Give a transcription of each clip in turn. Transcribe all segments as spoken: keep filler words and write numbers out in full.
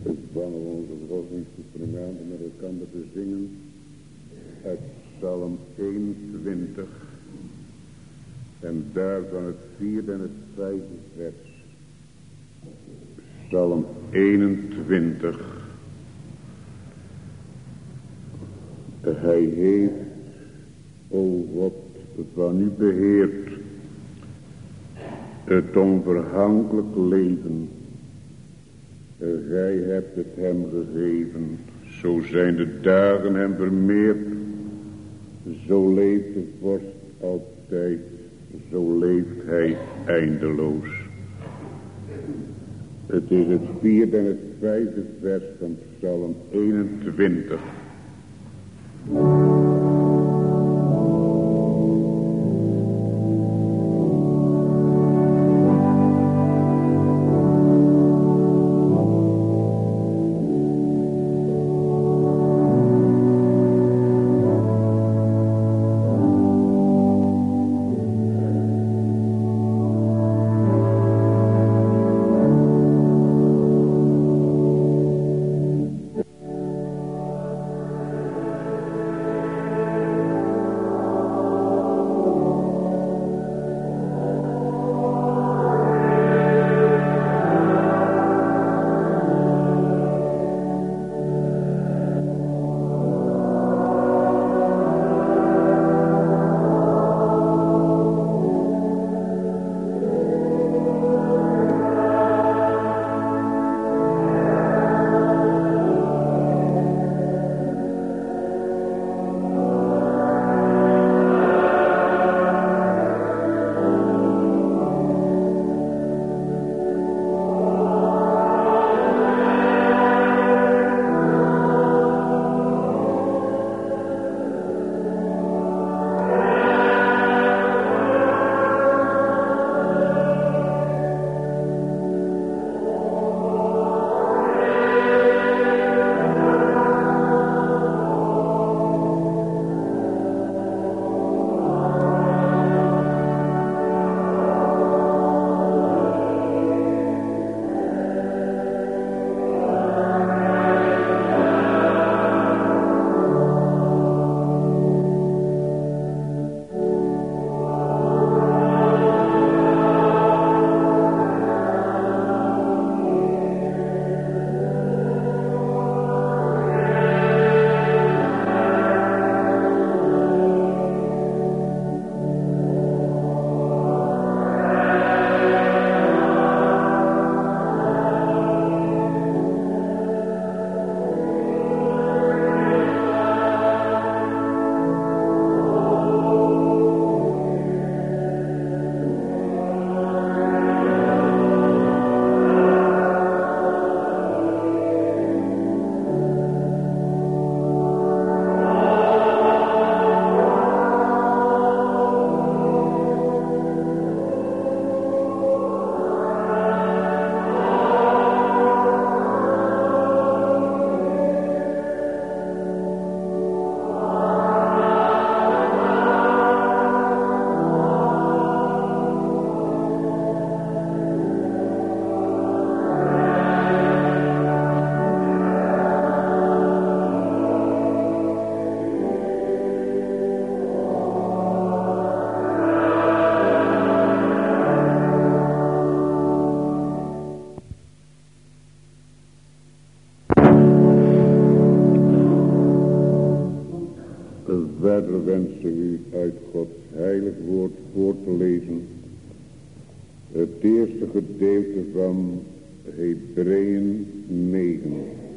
Van onze godsdienstoefeningen met elkaar te zingen uit Psalm eenentwintig en daarvan het vierde en het vijfde vers. Psalm eenentwintig. Hij heeft, o God, van u beheert het onvergankelijk leven. Gij hebt het hem gegeven, zo zijn de dagen hem vermeerd. Zo leeft de vorst altijd, zo leeft hij eindeloos. Het is het vierde en het vijfde vers van Psalm eenentwintig. Verder wensen u uit Gods heilig woord voor te lezen het eerste gedeelte van Hebreeën negen.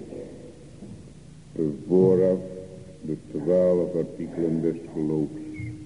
Vooraf de twaalf artikelen des geloofs.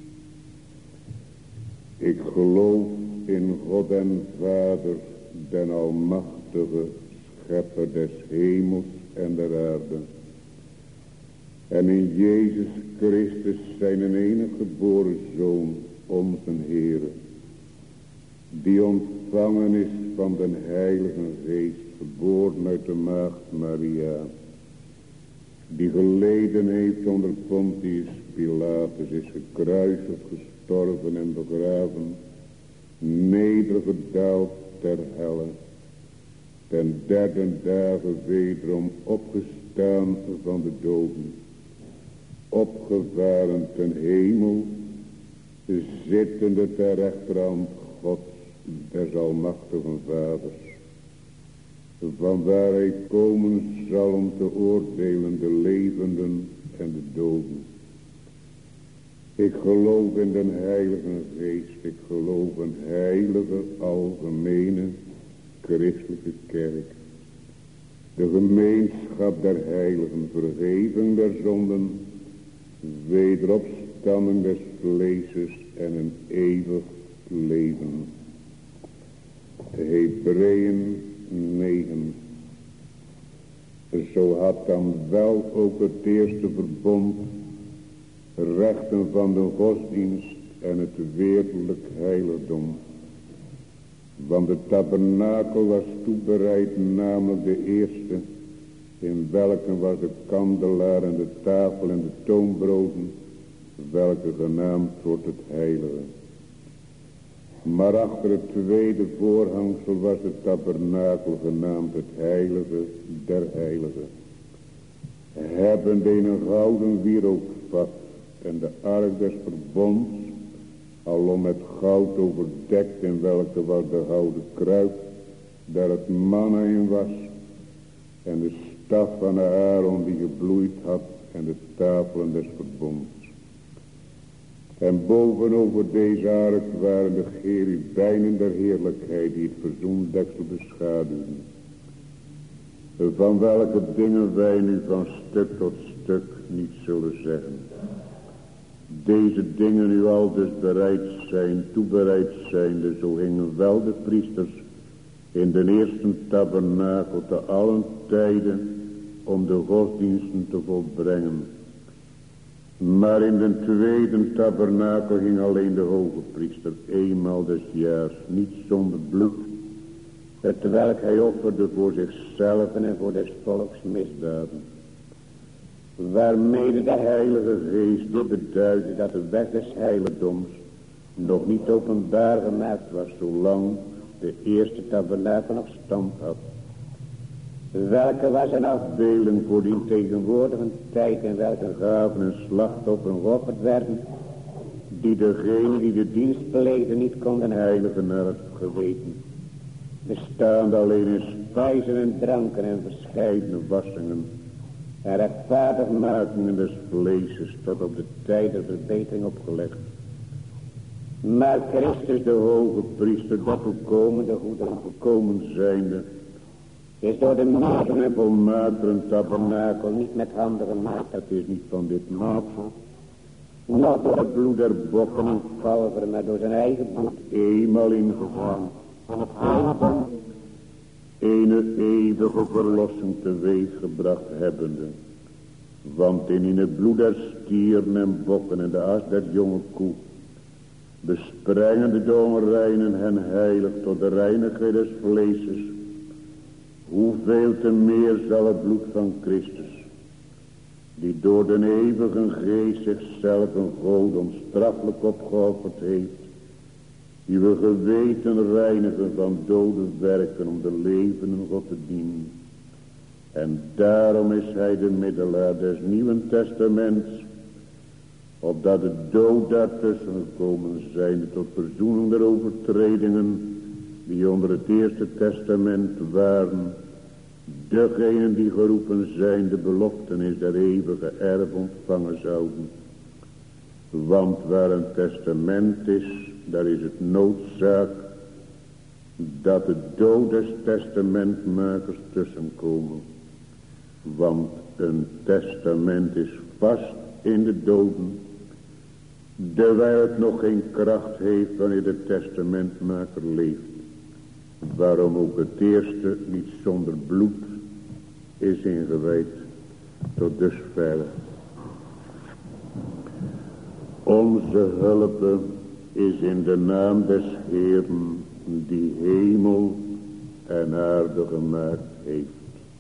Ik geloof in God en Vader, den almachtige, schepper des hemels en der aarde. En in Jezus Christus zijn enige geboren Zoon, onze Heere, die ontvangen is van den Heilige Geest, geboren uit de maagd Maria, die geleden heeft onder Pontius Pilatus, is gekruisigd, gestorven en begraven, nedergedaald ter helle, ten derde dagen wederom opgestaan van de doden, opgevaren ten hemel, zittende ter rechterhand Gods des almachtigen Vaders, vanwaar hij komen zal om te oordelen de levenden en de doden. Ik geloof in den Heilige Geest, ik geloof een heilige, algemene, christelijke kerk, de gemeenschap der heiligen, vergeving der zonden, wederopstanding des vleeses en een eeuwig leven. Hebreeën negen. Zo had dan wel ook het eerste verbond rechten van de godsdienst en het wereldlijk heiligdom. Want de tabernakel was toebereid, namelijk de eerste, in welke was de kandelaar en de tafel en de toonbroden, welke genaamd wordt het heilige. Maar achter het tweede voorhangsel was de tabernakel genaamd het heilige der heiligen. Hebbende in een gouden wierookvat en de ark des verbonds, alom met goud overdekt, in welke was de gouden kruik, daar het manna in was, en de staf van Aaron die gebloeid had, en de tafelen des verbonds. En bovenover deze ark waren de cherubijnen der heerlijkheid die het verzoendeksel beschaduwden. Van welke dingen wij nu van stuk tot stuk niet zullen zeggen. Deze dingen nu al dus bereid zijn, toebereid zijnde, zo hingen wel de priesters in de eerste tabernakel te allen tijden om de godsdiensten te volbrengen. Maar in de tweede tabernakel ging alleen de hoge priester eenmaal des jaars, niet zonder bloed, hetwelk hij offerde voor zichzelf en voor des volks misdaden. Waarmede de Heilige Geest dit beduidde dat de weg des heiligdoms nog niet openbaar gemaakt was, zolang de eerste tabernakel nog stand had. Welke was een afbeelding voor die tegenwoordige tijd, in welke gaven en slachtofferen geofferd werden, die degene die de dienst pleegden niet konden heiligen naar het geweten, bestaande alleen in spijzen en dranken en verscheidene wassingen en rechtvaardigmakingen des vleeses tot op de tijd der verbetering opgelegd. Maar Christus de hoge priester, dat volkomen de goede en volkomen zijnde, is door de meerdere en volmaaktere tabernakel niet met handen gemaakt. Het is niet van dit maatsel, nog door het bloed der bokken en kalveren, maar door zijn eigen bloed eenmaal ingegaan. En het heiligdom ene eeuwige verlossing teweeggebracht hebbende. Want in, in het bloed der stieren en bokken en de as der jonge koe besprengen de onreinen hen heilig tot de reinigheid des vleeses. Hoeveel te meer zal het bloed van Christus, die door de eeuwige geest zichzelf een God onstraffelijk opgeofferd heeft, uw geweten reinigen van dode werken om de levenden God te dienen. En daarom is hij de middelaar des Nieuwen Testaments, opdat de dood daartussen gekomen zijn tot verzoening der overtredingen die onder het eerste testament waren, degenen die geroepen zijn de beloftenis der eeuwige erf ontvangen zouden. Want waar een testament is, daar is het noodzaak dat de dood des testamentmakers tussenkomen. Want een testament is vast in de doden, terwijl het nog geen kracht heeft wanneer de testamentmaker leeft. Waarom ook het eerste niet zonder bloed is ingewijd tot dusver. Onze hulp is in de naam des Heeren die hemel en aarde gemaakt heeft.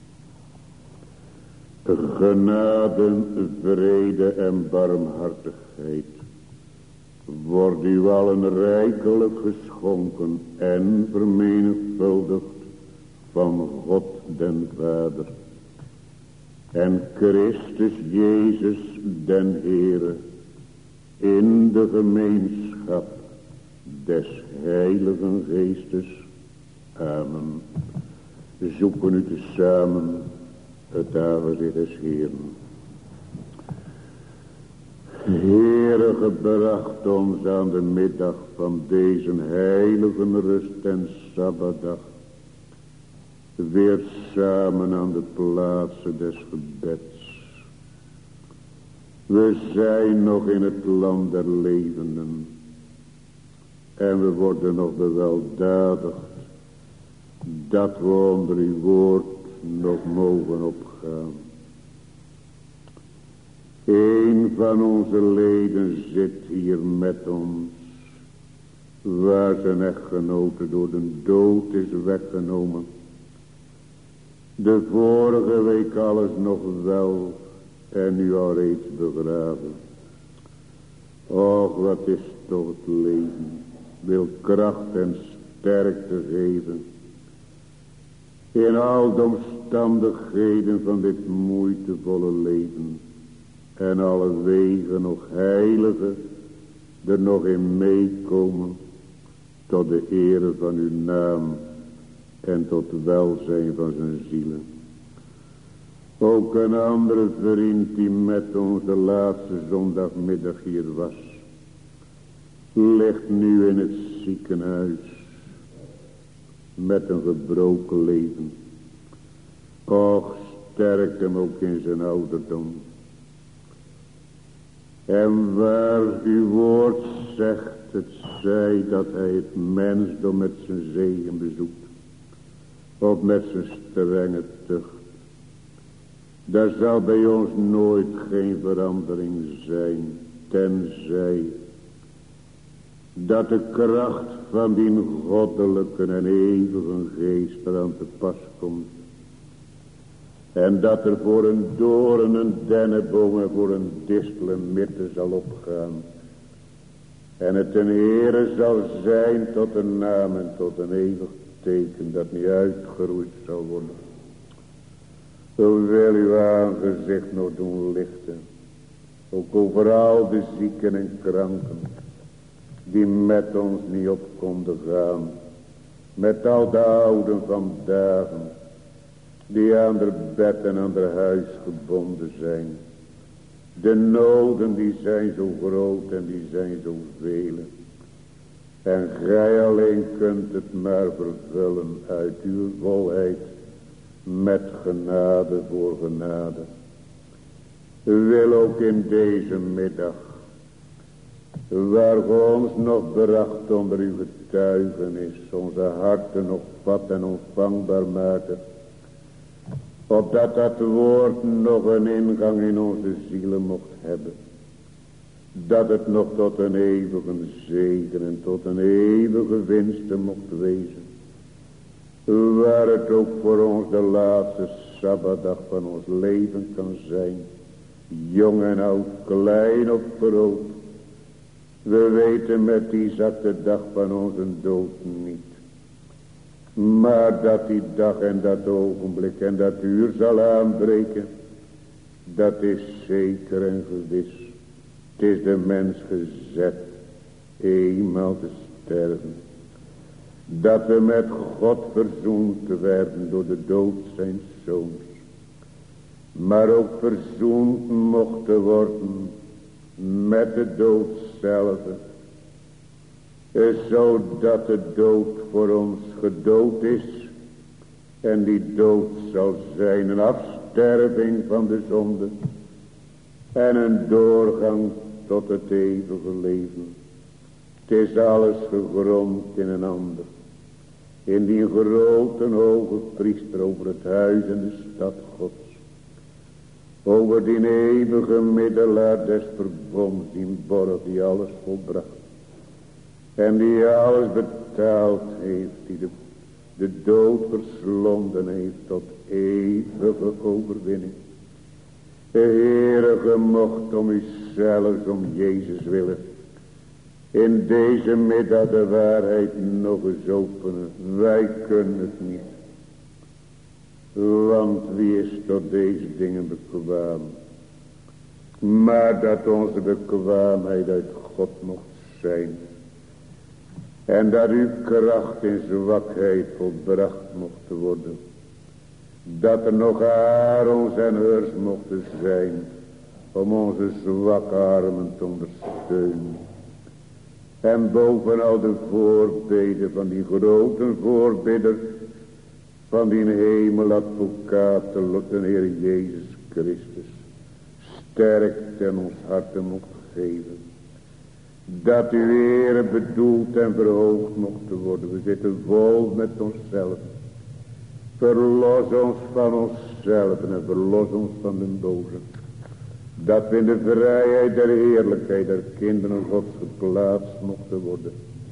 Genade, vrede en barmhartigheid wordt u allen rijkelijk geschonken en vermenigvuldigd van God den Vader en Christus Jezus den Heere in de gemeenschap des Heiligen Geestes. Amen. Zoeken u tezamen het aangezicht des Heeren. Heere, gebracht ons aan de middag van deze heilige rust en Sabbatdag weer samen aan de plaatsen des gebeds. We zijn nog in het land der levenden en we worden nog beweldadigd dat we onder uw woord nog mogen opgaan. Een van onze leden zit hier met ons, waar zijn echtgenote door de dood is weggenomen. De vorige week alles nog wel en nu al reeds begraven. Och, wat is toch het leven, wil kracht en sterkte geven. In al de omstandigheden van dit moeitevolle leven. En alle wegen nog heilige er nog in meekomen tot de ere van uw naam en tot welzijn van zijn zielen. Ook een andere vriend die met ons de laatste zondagmiddag hier was, ligt nu in het ziekenhuis met een gebroken leven. Och, sterkt hem ook in zijn ouderdom. En waar uw woord zegt, het zij dat hij het mensdom met zijn zegen bezoekt, of met zijn strenge tucht. Daar zal bij ons nooit geen verandering zijn, tenzij dat de kracht van die goddelijke en eeuwige geest eraan te pas komt. En dat er voor een doorn, een dennenboom en voor een distel een mirte zal opgaan. En het een Heere zal zijn tot een naam en tot een eeuwig teken dat niet uitgeroeid zal worden. Zo wil uw aangezicht nog doen lichten. Ook over al de zieken en kranken die met ons niet op konden gaan. Met al de ouden van dagen die aan de bed en aan de huis gebonden zijn. De noden die zijn zo groot en die zijn zo vele. En gij alleen kunt het maar vervullen uit uw volheid met genade voor genade. Wil ook in deze middag, waar ge ons nog bracht onder uw getuigenis, onze harten nog vat en ontvangbaar maken, opdat dat woord nog een ingang in onze zielen mocht hebben. Dat het nog tot een eeuwige zegen en tot een eeuwige winsten mocht wezen. Waar het ook voor ons de laatste Sabbatdag van ons leven kan zijn. Jong en oud, klein of groot. We weten met Isaac de dag van onze dood niet. Maar dat die dag en dat ogenblik en dat uur zal aanbreken, dat is zeker en gewis. Het is de mens gezet eenmaal te sterven. Dat we met God verzoend werden door de dood zijn zoons. Maar ook verzoend mochten worden met de dood zelf. Zodat de dood voor ons gedood is. En die dood zal zijn een afsterving van de zonde. En een doorgang tot het eeuwige leven. Het is alles gegrond in een ander. In die grote hoge priester over het huis en de stad Gods. Over die eeuwige middelaar des verbonds, die borg die alles volbracht. En die alles betaald heeft, die de, de dood verslonden heeft tot eeuwige overwinning. De Heere, gemocht om uzelf, om Jezus willen, in deze middag de waarheid nog eens openen. Wij kunnen het niet. Want wie is tot deze dingen bekwaam? Maar dat onze bekwaamheid uit God mocht zijn. En dat uw kracht in zwakheid volbracht mocht worden. Dat er nog Aarons en Hurs mochten zijn. Om onze zwakke armen te ondersteunen. En bovenal de voorbeden van die grote voorbidder. Van die hemeladvocaat, de Heer Jezus Christus. Sterkt en ons harten mocht geven. Dat uw Heer bedoeld en verhoogd mocht worden. We zitten vol met onszelf. Verlos ons van onszelf en verlos ons van de boze. Dat we in de vrijheid der heerlijkheid der kinderen Gods geplaatst mochten worden.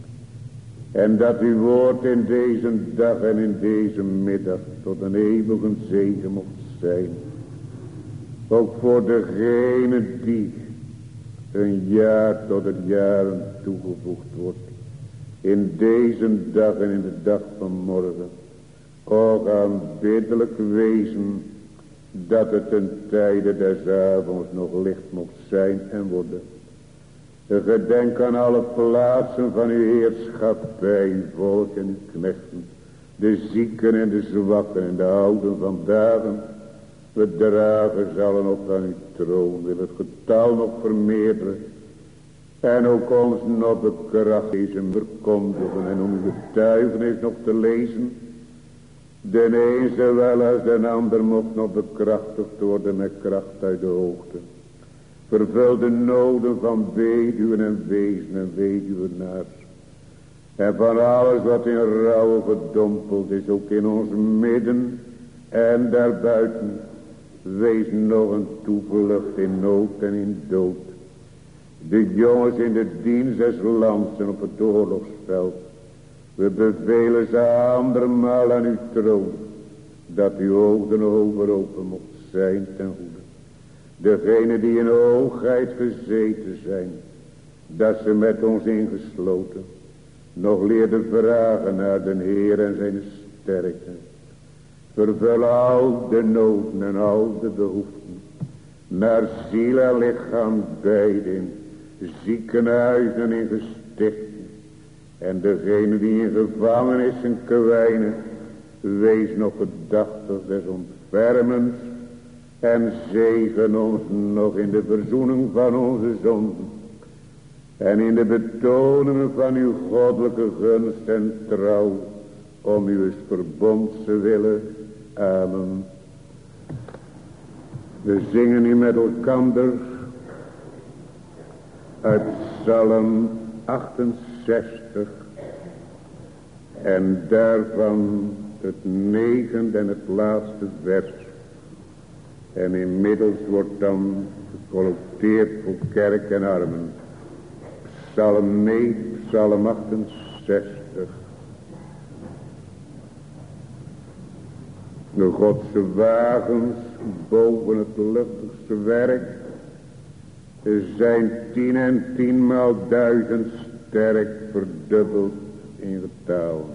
En dat uw woord in deze dag en in deze middag tot een eeuwige zegen mocht zijn. Ook voor degene die een jaar tot het jaren toegevoegd wordt. In deze dag en in de dag van morgen. Och aanbiddelijk wezen dat het ten tijde des avonds nog licht mocht zijn en worden. Gedenk aan alle plaatsen van uw heerschappij, uw volk en uw knechten. De zieken en de zwakken en de ouden van dagen. We dragen zullen op aan uw troon, wil het getal nog vermeerderen. En ook ons nog de kracht lezen, verkondigen en om uw getuigenis nog te lezen. De een zowel als de ander mocht nog bekrachtigd worden met kracht uit de hoogte. Vervul de noden van weduwen en wezen en weduwenaars. En van alles wat in rouw gedompeld is, ook in ons midden en daarbuiten. Wees nog een toevlucht in nood en in dood. De jongens in de dienst des lands en op het oorlogsveld. We bevelen ze andermaal aan uw troon. Dat uw ogen over open mocht zijn ten goede. Degenen die in hoogheid gezeten zijn. Dat ze met ons ingesloten. Nog leerden vragen naar den Heer en zijn sterkte. Vervul al de noden en al de behoeften. Naar ziel en lichaam beiden. Ziekenhuizen en in gestichten. En degene die in gevangenissen kwijnen. Wees nog gedachtig des ontfermens. En zegen ons nog in de verzoening van onze zonden. En in de betoningen van uw goddelijke gunst en trouw. Om uw verbondse willen. Amen. We zingen nu met elkander uit Psalm achtenzestig. En daarvan het negende en het laatste vers. En inmiddels wordt dan gecollecteerd voor kerk en armen. Psalm negen, Psalm achtenzestig. De Godse wagens boven het luchtigste werk zijn tien en tienmaal duizend sterk verdubbeld in getal.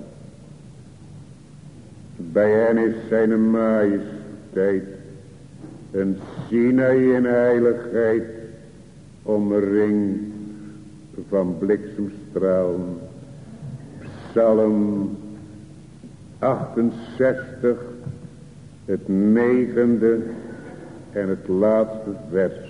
Bij hen is zijn majesteit een Sinaï in heiligheid omringd van bliksemstralen. Psalm achtenzestig, het negende en het laatste vers.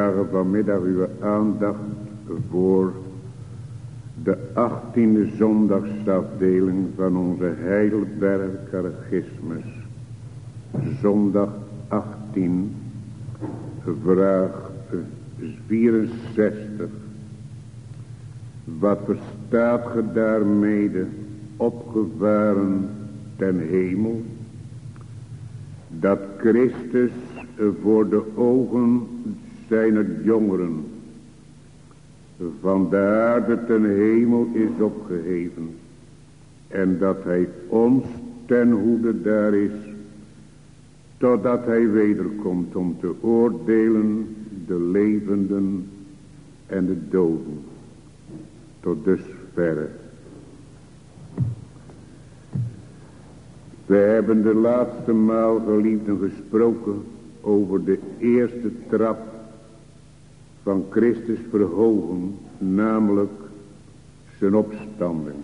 vragen vanmiddag uw aandacht voor de achttiende zondagsafdeling van onze Heidelberg Catechismus. Zondag achttien, vraag vierenzestig. Wat verstaat ge daarmede opgevaren ten hemel? Dat Christus voor de ogen zijner jongeren van de aarde ten hemel is opgeheven. En dat hij ons ten hoede daar is, totdat hij wederkomt om te oordelen de levenden en de doden. Tot dusverre. We hebben de laatste maal, geliefden, gesproken over de eerste trap van Christus verhogen, namelijk zijn opstanding.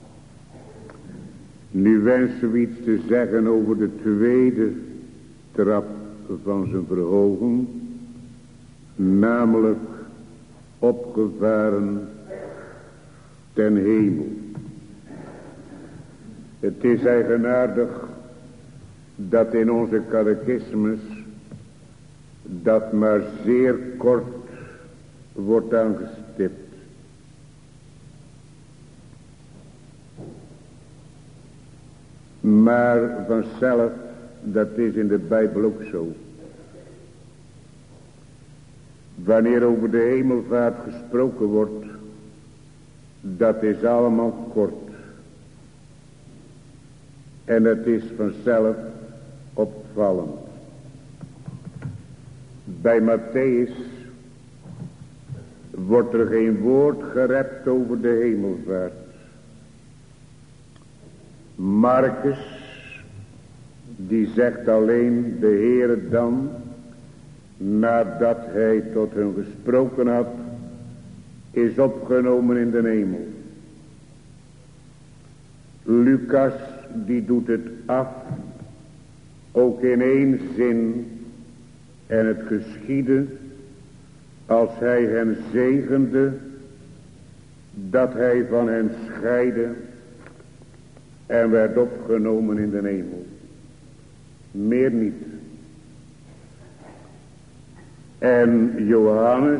Nu wensen we iets te zeggen over de tweede trap van zijn verhogen, namelijk opgevaren ten hemel. Het is eigenaardig dat in onze catechismus dat maar zeer kort wordt aangestipt. Maar vanzelf, dat is in de Bijbel ook zo. Wanneer over de hemelvaart gesproken wordt, dat is allemaal kort. En het is vanzelf opvallend. Bij Matthäus wordt er geen woord gerept over de hemelvaart. Marcus, die zegt alleen de Heere dan, nadat hij tot hen gesproken had, is opgenomen in de hemel. Lucas, die doet het af, ook in één zin, en het geschiedde, als hij hen zegende, dat hij van hen scheidde en werd opgenomen in de hemel. Meer niet. En Johannes,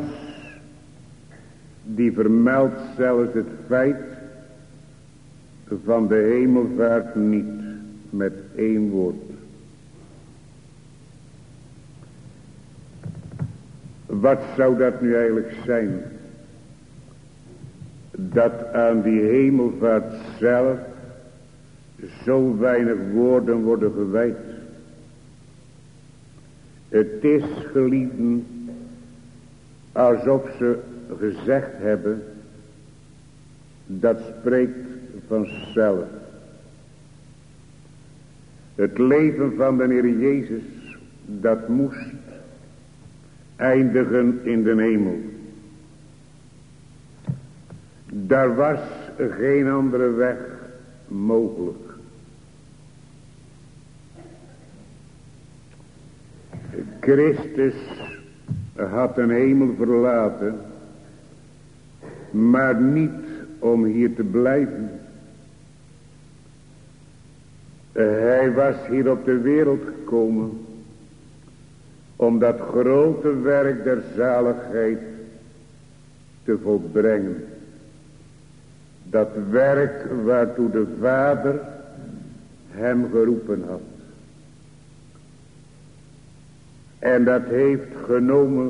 die vermeldt zelfs het feit van de hemelvaart niet, met één woord. Wat zou dat nu eigenlijk zijn? Dat aan die hemelvaart zelf zo weinig woorden worden gewijd. Het is, geliefden, alsof ze gezegd hebben, dat spreekt vanzelf. Het leven van de Heer Jezus, dat moest eindigen in de hemel. Daar was geen andere weg mogelijk. Christus had een hemel verlaten, maar niet om hier te blijven. Hij was hier op de wereld gekomen om dat grote werk der zaligheid te volbrengen. Dat werk waartoe de Vader hem geroepen had. En dat heeft genomen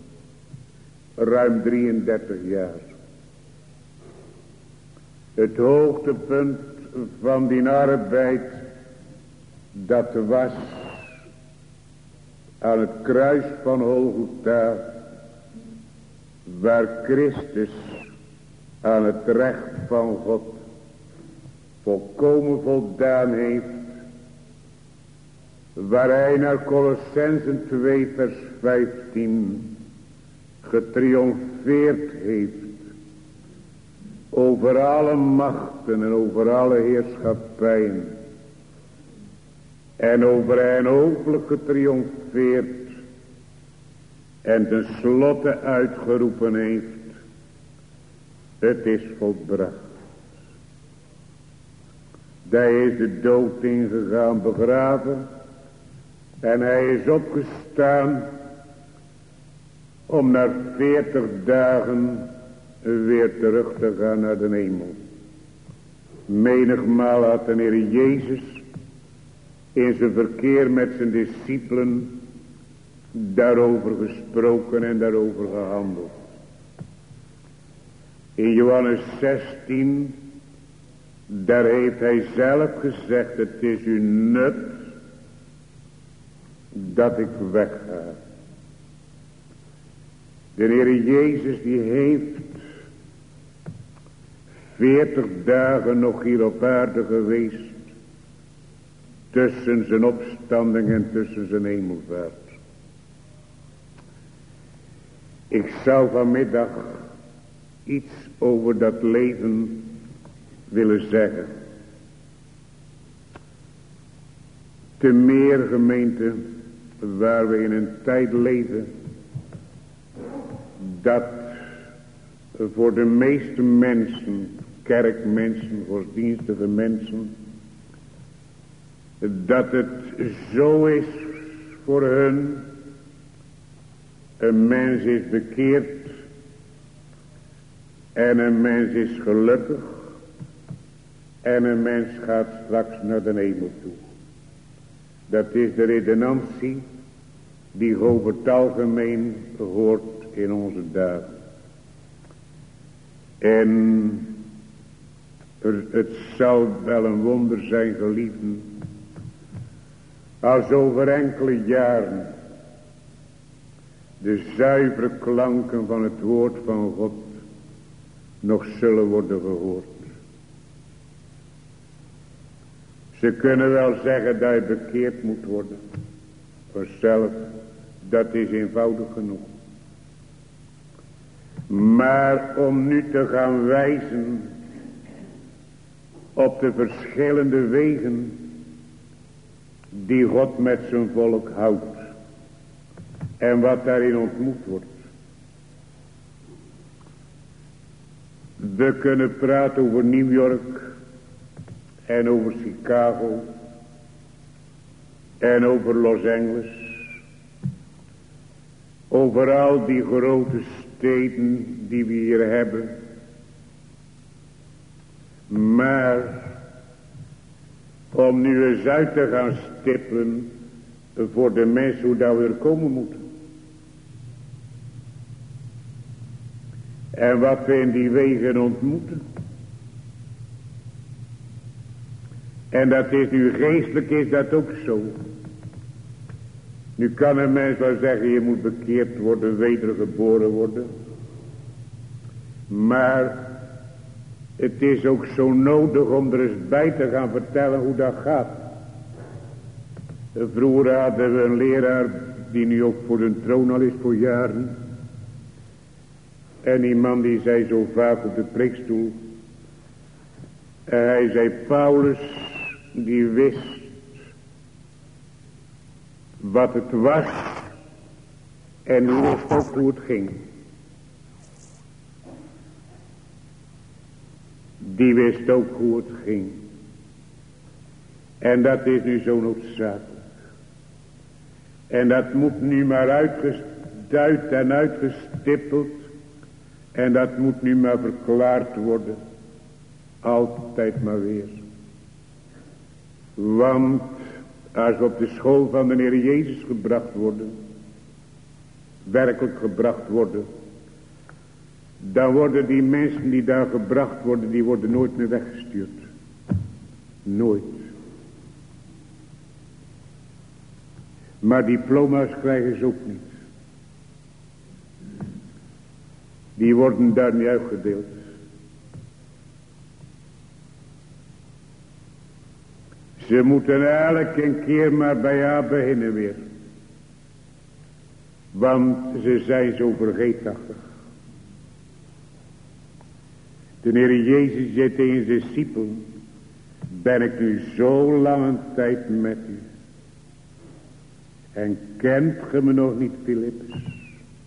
ruim drieëndertig jaar. Het hoogtepunt van die arbeid, dat was aan het kruis van Golgotha, waar Christus aan het recht van God volkomen voldaan heeft, waar hij naar Kolossenzen twee vers vijftien getriomfeerd heeft over alle machten en over alle heerschappijen, en over hen openlijk getriomfeerd En tenslotte uitgeroepen heeft. Het is volbracht. Hij is de dood ingegaan, begraven. En hij is opgestaan. Om na veertig dagen weer terug te gaan naar de hemel. Menigmaal had de Heer Jezus in zijn verkeer met zijn discipelen daarover gesproken en daarover gehandeld. In Johannes zestien, daar heeft hij zelf gezegd, het is uw nut dat ik wegga. De Heer Jezus die heeft veertig dagen nog hier op aarde geweest. Tussen zijn opstanding en tussen zijn hemelvaart. Ik zou vanmiddag iets over dat leven willen zeggen. Te meer, gemeente, waar we in een tijd leven dat voor de meeste mensen, kerkmensen, godsdienstige mensen, dat het zo is voor hun, een mens is bekeerd en een mens is gelukkig en een mens gaat straks naar de hemel toe. Dat is de redenantie die over het algemeen hoort in onze dagen. En het zal wel een wonder zijn, geliefden, als over enkele jaren de zuivere klanken van het woord van God nog zullen worden gehoord. Ze kunnen wel zeggen dat je bekeerd moet worden. Vanzelf, dat is eenvoudig genoeg. Maar om nu te gaan wijzen op de verschillende wegen die God met zijn volk houdt. En wat daarin ontmoet wordt. We kunnen praten over New York. En over Chicago. En over Los Angeles. Over al die grote steden die we hier hebben. Maar om nu eens uit te gaan stippelen voor de mensen hoe dat we er komen moeten. En wat we in die wegen ontmoeten. En dat is nu geestelijk is dat ook zo. Nu kan een mens wel zeggen je moet bekeerd worden, wedergeboren worden. Maar het is ook zo nodig om er eens bij te gaan vertellen hoe dat gaat. Vroeger hadden we een leraar die nu ook voor de troon al is voor jaren. En die man die zei zo vaak op de preekstoel. En hij zei Paulus die wist wat het was. En die wist ook hoe het ging. Die wist ook hoe het ging. En dat is nu zo noodzakelijk. En dat moet nu maar uitgeduid en uitgestippeld. En dat moet nu maar verklaard worden. Altijd maar weer. Want als we op de school van de Heer Jezus gebracht worden. Werkelijk gebracht worden. Dan worden die mensen die daar gebracht worden. Die worden nooit meer weggestuurd. Nooit. Maar diploma's krijgen ze ook niet. Die worden daar niet uitgedeeld. Ze moeten elke keer maar bij haar beginnen weer. Want ze zijn zo vergeetachtig. De Heer Jezus zei tegen zijn discipelen. Ben ik nu zo lang een tijd met u. En kent ge me nog niet, Filippus?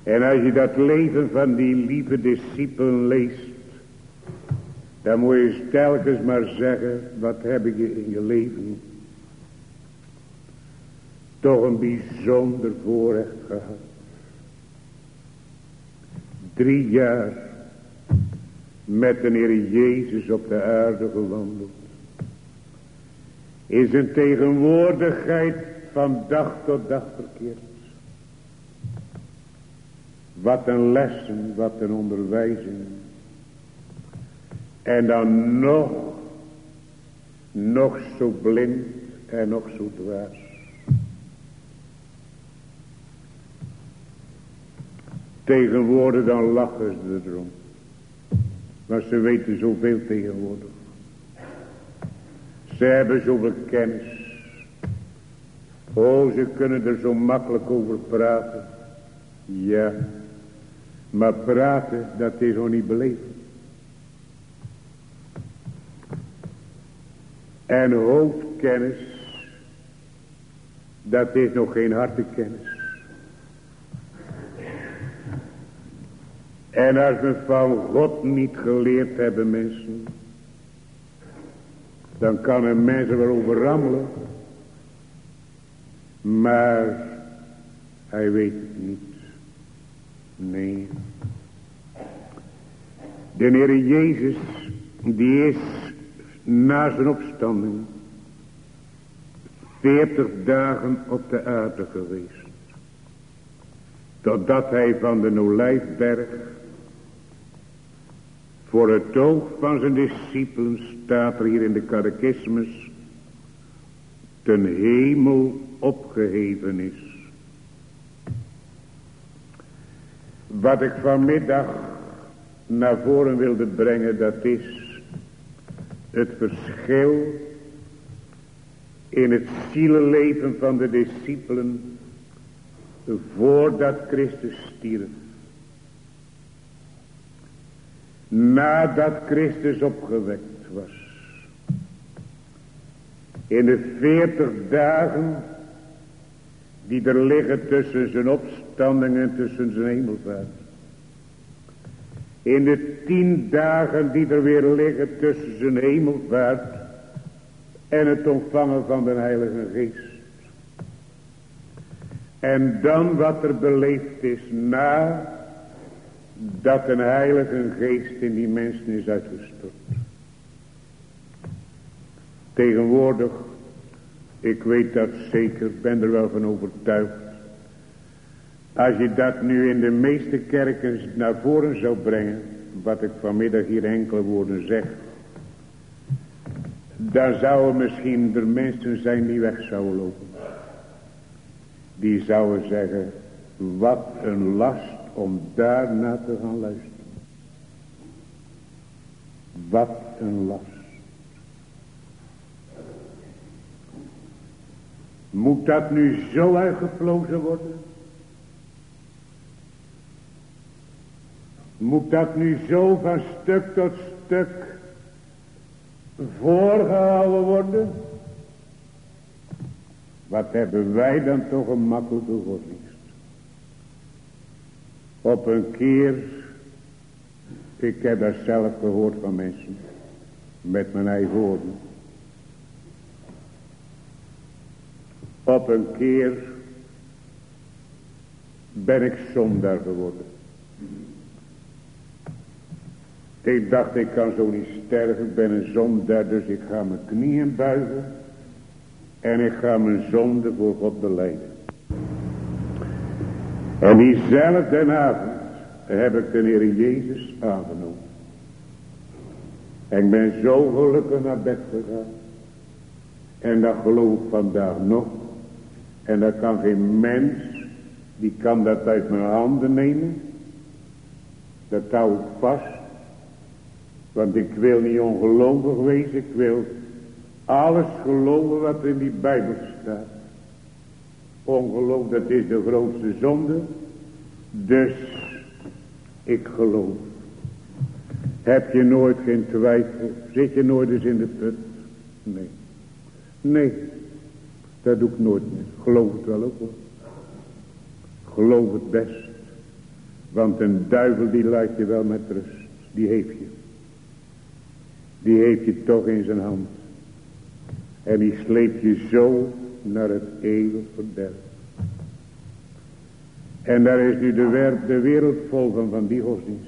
En als je dat leven van die lieve discipelen leest, dan moet je telkens maar zeggen, wat heb ik in je leven toch een bijzonder voorrecht gehad. Drie jaar met de Heer Jezus op de aarde gewandeld. In zijn tegenwoordigheid van dag tot dag verkeerd. Wat een lessen, wat een onderwijzing. En dan nog, nog zo blind en nog zo dwaas. Tegenwoordig dan lachen ze erom. Maar ze weten zoveel tegenwoordig. Ze hebben zoveel kennis. Oh, ze kunnen er zo makkelijk over praten. Ja. Maar praten, dat is nog niet beleven. En hoofdkennis, dat is nog geen hartekennis. En als we van God niet geleerd hebben, mensen, dan kan een mens er wel over rammelen, maar hij weet het niet. Nee. De Heer Jezus, die is na zijn opstanding veertig dagen op de aarde geweest. Totdat hij van de Olijfberg voor het oog van zijn discipelen, staat er hier in de catechismus, ten hemel opgeheven is. Wat ik vanmiddag naar voren wilde brengen, dat is het verschil in het zielenleven van de discipelen voordat Christus stierf. Nadat Christus opgewekt was. In de veertig dagen die er liggen tussen zijn opstanding en tussen zijn hemelvaart. In de tien dagen die er weer liggen tussen zijn hemelvaart en het ontvangen van de Heilige Geest. En dan wat er beleefd is na dat een Heilige Geest in die mensen is uitgestort. Tegenwoordig, ik weet dat zeker, ben er wel van overtuigd. Als je dat nu in de meeste kerken naar voren zou brengen, wat ik vanmiddag hier enkele woorden zeg, dan zouden misschien er mensen zijn die weg zouden lopen. Die zouden zeggen, wat een last om daarna te gaan luisteren. Wat een last. Moet dat nu zo uitgeplozen worden? Moet dat nu zo van stuk tot stuk voorgehouden worden? Wat hebben wij dan toch een makkelijke godsdienst. Op een keer, ik heb dat zelf gehoord van mensen, met mijn eigen woorden. Op een keer ben ik zondaar geworden. Ik dacht, ik kan zo niet sterven, ik ben een zondaar, dus ik ga mijn knieën buigen. En ik ga mijn zonde voor God belijden. En diezelfde avond heb ik de Heer Jezus aangenomen. En ik ben zo gelukkig naar bed gegaan. En dat geloof ik vandaag nog. En dat kan geen mens, die kan dat uit mijn handen nemen. Dat hou ik vast. Want ik wil niet ongelovig wezen, ik wil alles geloven wat in die Bijbel staat. Ongeloof, dat is de grootste zonde. Dus ik geloof. Heb je nooit geen twijfel? Zit je nooit eens in de put? Nee. Nee. Dat doe ik nooit meer. Geloof het wel ook hoor. Geloof het best. Want een duivel die laat je wel met rust. Die heeft je. Die heeft je toch in zijn hand. En die sleept je zo naar het eeuwig verderf. En daar is nu de, wer- de wereld vol van, van die godsdienst.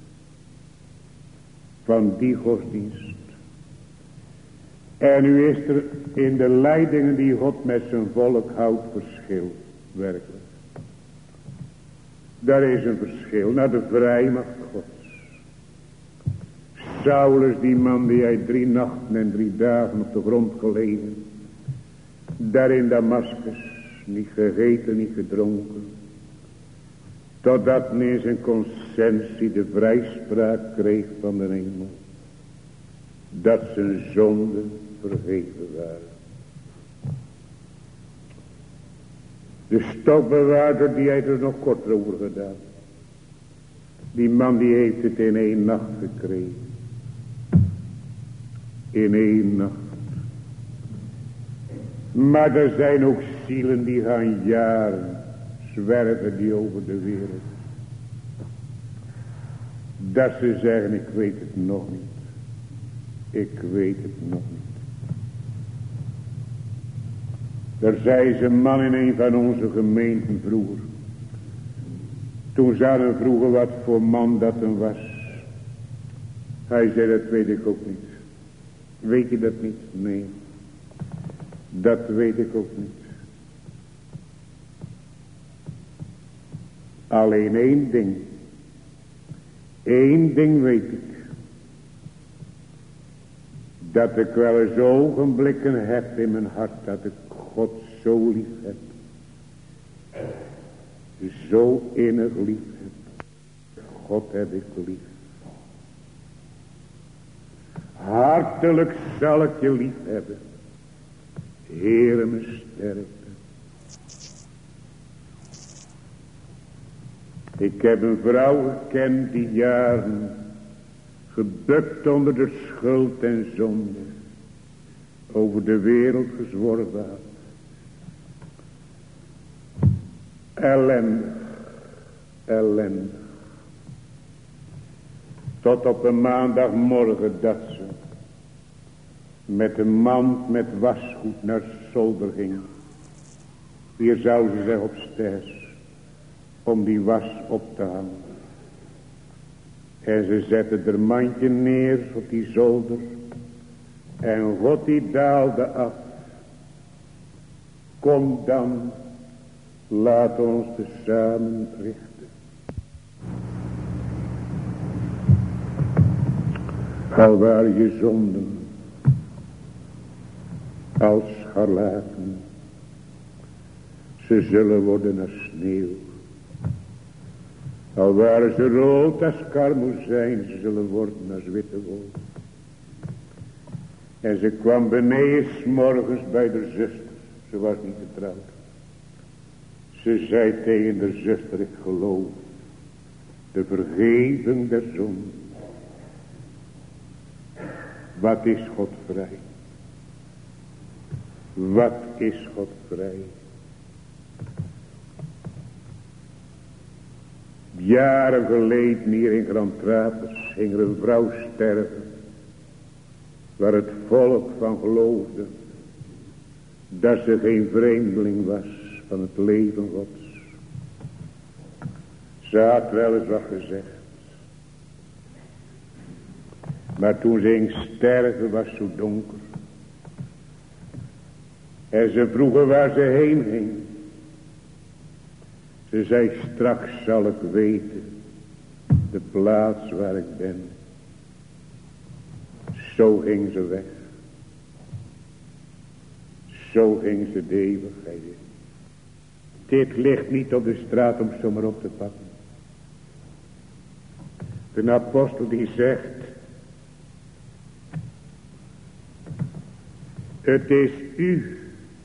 Van die godsdienst. En nu is er in de leidingen die God met zijn volk houdt verschil. Werkelijk. Daar is een verschil naar de vrijmacht Gods. Saulus, die man die hij drie nachten en drie dagen op de grond gelegen. Daar in Damaskus, niet gegeten, niet gedronken. Totdat men in zijn conscientie de vrijspraak kreeg van de hemel. Dat zijn zonden vergeven waren. De stokbewaarder die heeft er nog korter over gedaan. Die man die heeft het in één nacht gekregen. In één nacht. Maar er zijn ook zielen die gaan jaren zwerven die over de wereld. Dat ze zeggen, ik weet het nog niet. Ik weet het nog niet. Er zei ze een man in een van onze gemeenten vroeger. Toen zouden we vroegen wat voor man dat een was. Hij zei, dat weet ik ook niet. Weet je dat niet? Nee. Dat weet ik ook niet. Alleen één ding. Eén ding weet ik. Dat ik wel eens ogenblikken heb in mijn hart dat ik God zo lief heb. Zo innig lief heb. God heb ik lief. Hartelijk zal ik je lief hebben. Heere mijn sterkte. Ik heb een vrouw gekend die jaren gebukt onder de schuld en zonde over de wereld gezworven had. Ellendig, ellendig. Tot op een maandagmorgen dat ze met een mand met wasgoed naar zolder ging. Hier zou ze zich op sters om die was op te hangen. En ze zette er mandje neer op die zolder. En God die daalde af. Kom dan, laat ons tezamen richten. Al waren je zonden als scharlaken, ze zullen worden als sneeuw. Al waren ze rood als karmozijn, ze zullen worden als witte wol. En ze kwam beneden 's morgens bij de zuster, ze was niet getrouwd. Ze zei tegen de zuster, ik geloof de vergeving der zonden. Wat is God vrij? Wat is God vrij? Jaren geleden hier in Grand Trapers ging er een vrouw sterven. Waar het volk van geloofde. Dat ze geen vreemdeling was van het leven Gods. Ze had wel eens wat gezegd. Maar toen ze ging sterven was het zo donker. En ze vroegen waar ze heen ging. Ze zei, straks zal ik weten de plaats waar ik ben. Zo ging ze weg. Zo ging ze de eeuwigheid in. Dit ligt niet op de straat om zomaar op te pakken. De apostel die zegt, het is u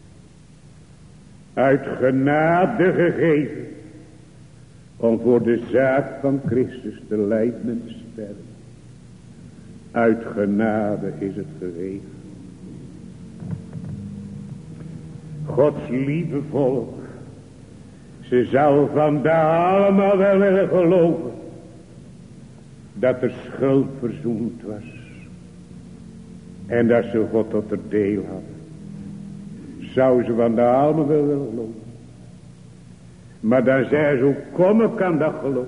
uit genade gegeven om voor de zaak van Christus te lijden en te sterven. Uit genade is het gegeven. Gods lieve volk Ze zou vandaag allemaal wel willen geloven dat de schuld verzoend was. En dat ze God tot haar deel hadden. Zou ze vandaag allemaal wel willen geloven. Maar dan zei ze, hoe kom ik aan dat geloof?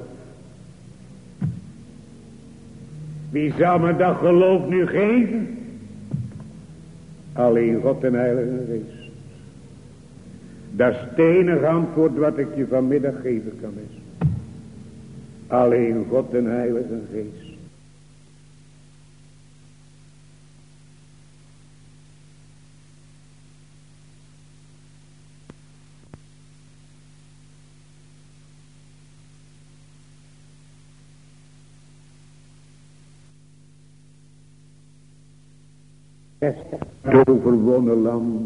Wie zal me dat geloof nu geven? Alleen God en Heilige Geest. Dat is het enige antwoord wat ik je vanmiddag geven kan is. Alleen God en Heilige Geest. Het overwonnen land.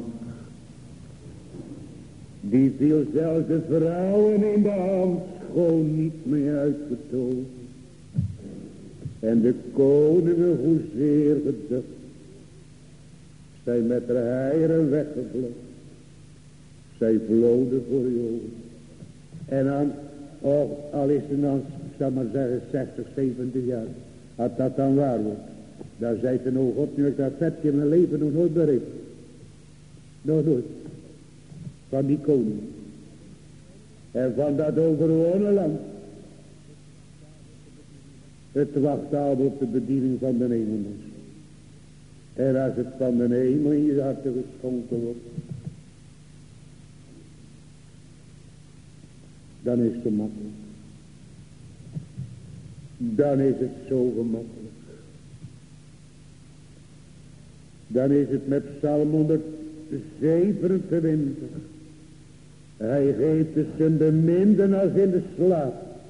Die viel zelfs de vrouwen in de hand gewoon niet meer uitgetogen. En de koningen hoezeer geducht. Zij met haar heieren weggevlogen. Zij vloden voor je ogen. En dan, oh, al is ze dan, ik zal maar zeggen, zestig, zeventig jaar. Als dat dan waar wordt. Dan zei ze, nou God, nu heb ik dat vetje in mijn leven nog nooit bereikt. Nog nooit. Van die koning. En van dat overwonnen land. Het wacht al op de bediening van de hemel. En als het van de hemel in je hart geschonken wordt. Dan is het makkelijk. Dan is het zo gemakkelijk. Dan is het met Psalm honderdzevenentwintig. Hij geeft tussen de minden als in de slaap.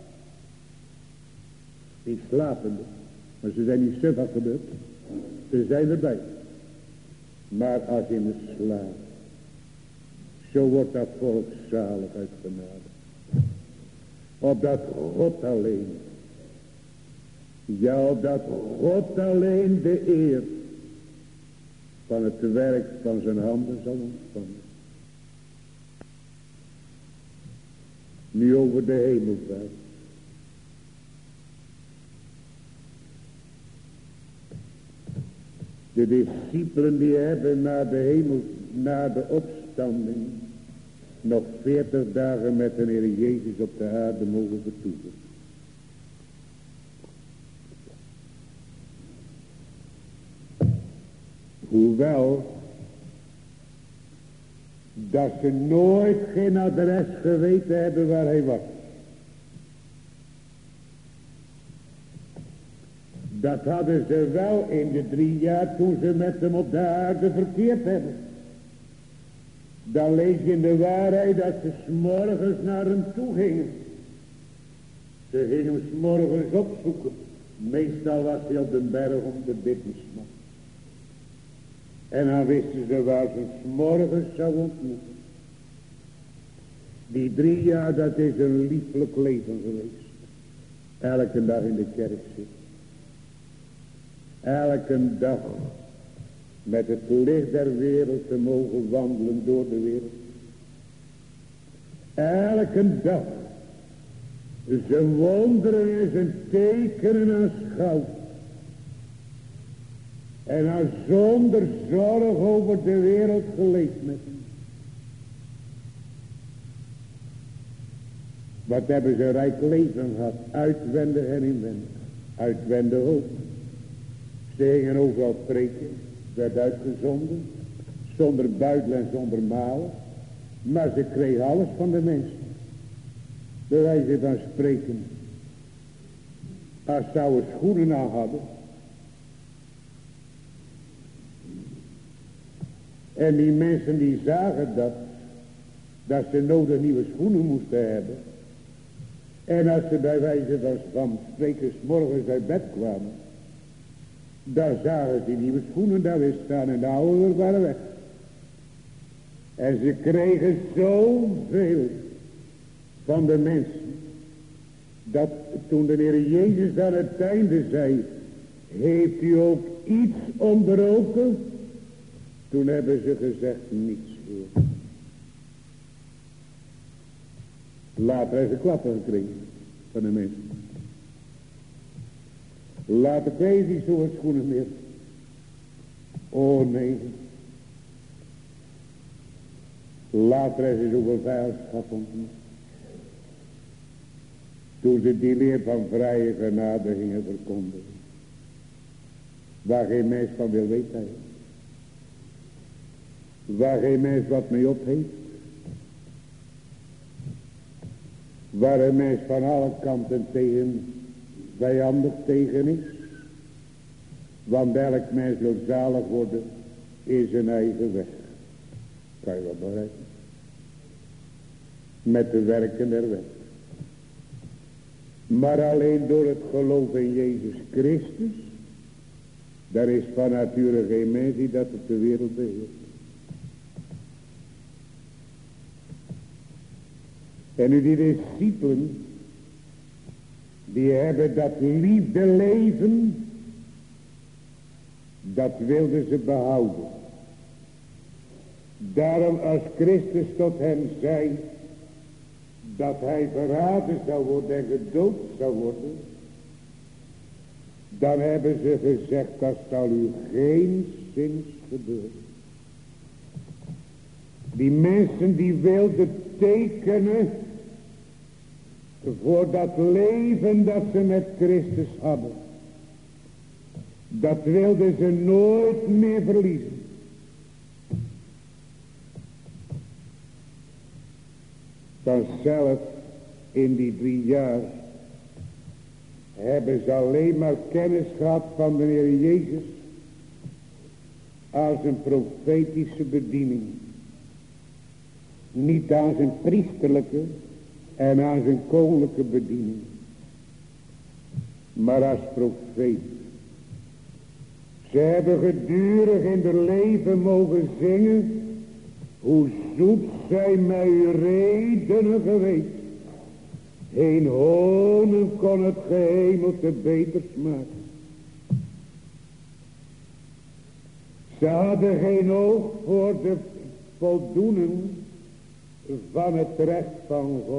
Die slapende. Maar ze zijn niet suf afgebeurd. Ze zijn erbij. Maar als in de slaap. Zo wordt dat volk zalig uit genade. Opdat God alleen. Ja, opdat God alleen de eer van het werk van zijn handen zal ontvangen. Nu over de hemelvaart. De discipelen die hebben na de hemel, na de opstanding, nog veertig dagen met de Heer Jezus op de aarde mogen vertoeven. Hoewel dat ze nooit geen adres geweten hebben waar hij was. Dat hadden ze wel in de drie jaar toen ze met hem op de aarde verkeerd hebben. Dan lees je in de waarheid dat ze 's morgens naar hem toe gingen. Ze gingen hem 's morgens opzoeken. Meestal was hij op de berg om te bidden. En dan wisten ze waar ze 's morgens zou ontmoeten. Die drie jaar, dat is een lieflijk leven geweest. Elke dag in de kerk zitten. Elke dag met het licht der wereld te mogen wandelen door de wereld. Elke dag zijn wonderen en zijn tekenen aanschouwt. En dan zonder zorg over de wereld geleefd met hem. Wat hebben ze rijk leven gehad. Uitwendig en inwendig. Uitwendig ook. Ze gingen overal preken. Werd uitgezonden. Zonder buidel en zonder malen. Maar ze kregen alles van de mensen. Bij wijze van spreken. Als ze oude schoenen aan hadden. En die mensen die zagen dat. Dat ze nodig nieuwe schoenen moesten hebben. En als ze bij wijze van, van spreken 's morgens uit bed kwamen. Dan zagen ze die nieuwe schoenen daar weer staan. En de oude waren weg. En ze kregen zoveel van de mensen. Dat toen de Heer Jezus aan het einde zei. Heeft u ook iets onderoken? Toen hebben ze gezegd niets meer. Later heeft ze klappen gekregen van de mensen. Later kreeg hij zo'n schoenen meer. Oh nee. Later heeft ze zoveel vijandschap ontmoet. Toen ze die leer van vrije genade gingen verkondigen. Waar geen mens van wil weten. Waar geen mens wat mee op heeft. Waar een mens van alle kanten tegen, vijandig tegen is. Want elk mens wil zalig worden in zijn eigen weg. Kan je wel begrijpen. Met de werken der wet. Maar alleen door het geloof in Jezus Christus. Daar is van nature geen mens die dat op de wereld beheert. En nu die discipelen. Die hebben dat liefde leven. Dat wilden ze behouden. Daarom als Christus tot hen zei. Dat hij verraden zou worden en gedood zou worden. Dan hebben ze gezegd, dat zal u geen zins gebeuren. Die mensen die wilden tekenen voor dat leven dat ze met Christus hadden. Dat wilden ze nooit meer verliezen. Vanzelf in die drie jaar hebben ze alleen maar kennis gehad van de Heer Jezus als een profetische bediening. Niet aan zijn priesterlijke en aan zijn koninklijke bediening. Maar als profeet. Ze hebben gedurig in hun leven mogen zingen. Hoe zoet zijn mij uw redenen geweest. Geen honing kon het gehemelte beter smaken. Ze hadden geen oog voor de voldoening van het recht van God.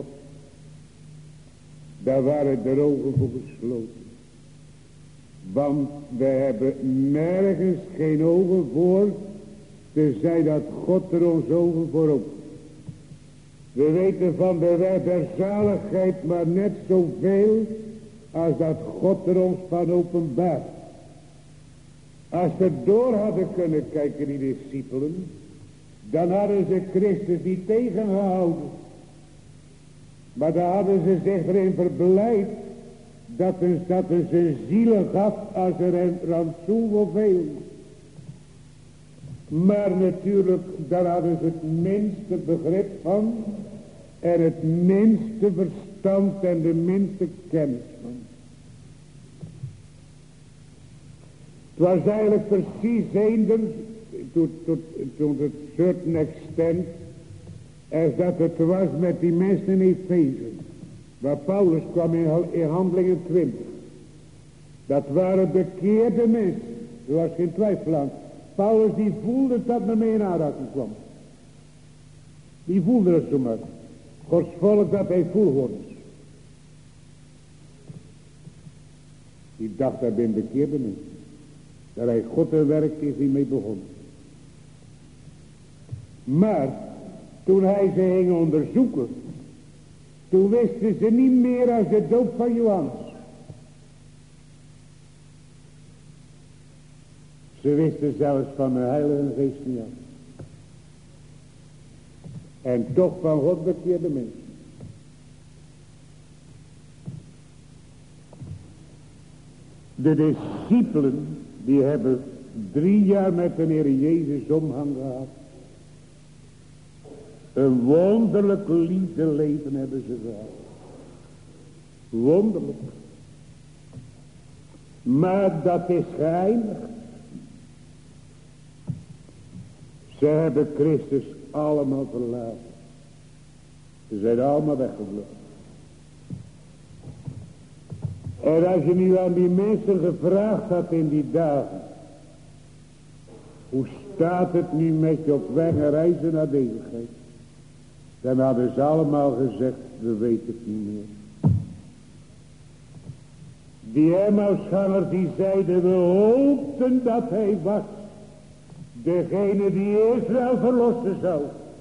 Daar waren de ogen voor gesloten. Want we hebben nergens geen ogen voor. Tenzij dat God er ons ogen voor opent. We weten van de weg der zaligheid maar net zoveel als dat God er ons van openbaart. Als ze door hadden kunnen kijken, die discipelen, dan hadden ze Christus niet tegengehouden. Maar dan hadden ze zich erin verblijd dat een, dat een zijn zielen gaf als er een rantsoen voor veel. Maar natuurlijk, daar hadden ze het minste begrip van. En het minste verstand en de minste kennis van. Het was eigenlijk precies eender, tot, tot, tot het certain extent, als dat het was met die mensen in Efeze. Waar Paulus kwam in, in Handelingen twintig. Dat waren bekeerde mensen. Er was geen twijfel aan. Paulus die voelde dat men mee in aanraking kwam. Die voelde het zomaar. Gods volk dat hij voelhoorders. Die dacht dat ben bekeerde mensen. Dat hij God een werk is die mee begon. Maar toen hij ze ging onderzoeken. Toen wisten ze niet meer als de doop van Johannes. Ze wisten zelfs van de Heilige Geest niet af. En toch van God bekeerde mensen. De discipelen die hebben drie jaar met de Heer Jezus omgang gehad. Een wonderlijk liefdeleven hebben ze gehad. Wonderlijk. Maar dat is geëindigd. Ze hebben Christus allemaal verlaten. Ze zijn allemaal weggevlucht. En als je nu aan die mensen gevraagd had in die dagen. Hoe staat het nu met je op weg en reizen naar de eeuwigheid? Dan hadden ze allemaal gezegd, we weten het niet meer. Die Emmausgangers die zeiden, we hoopten dat hij was. Degene die Israël verlossen zou.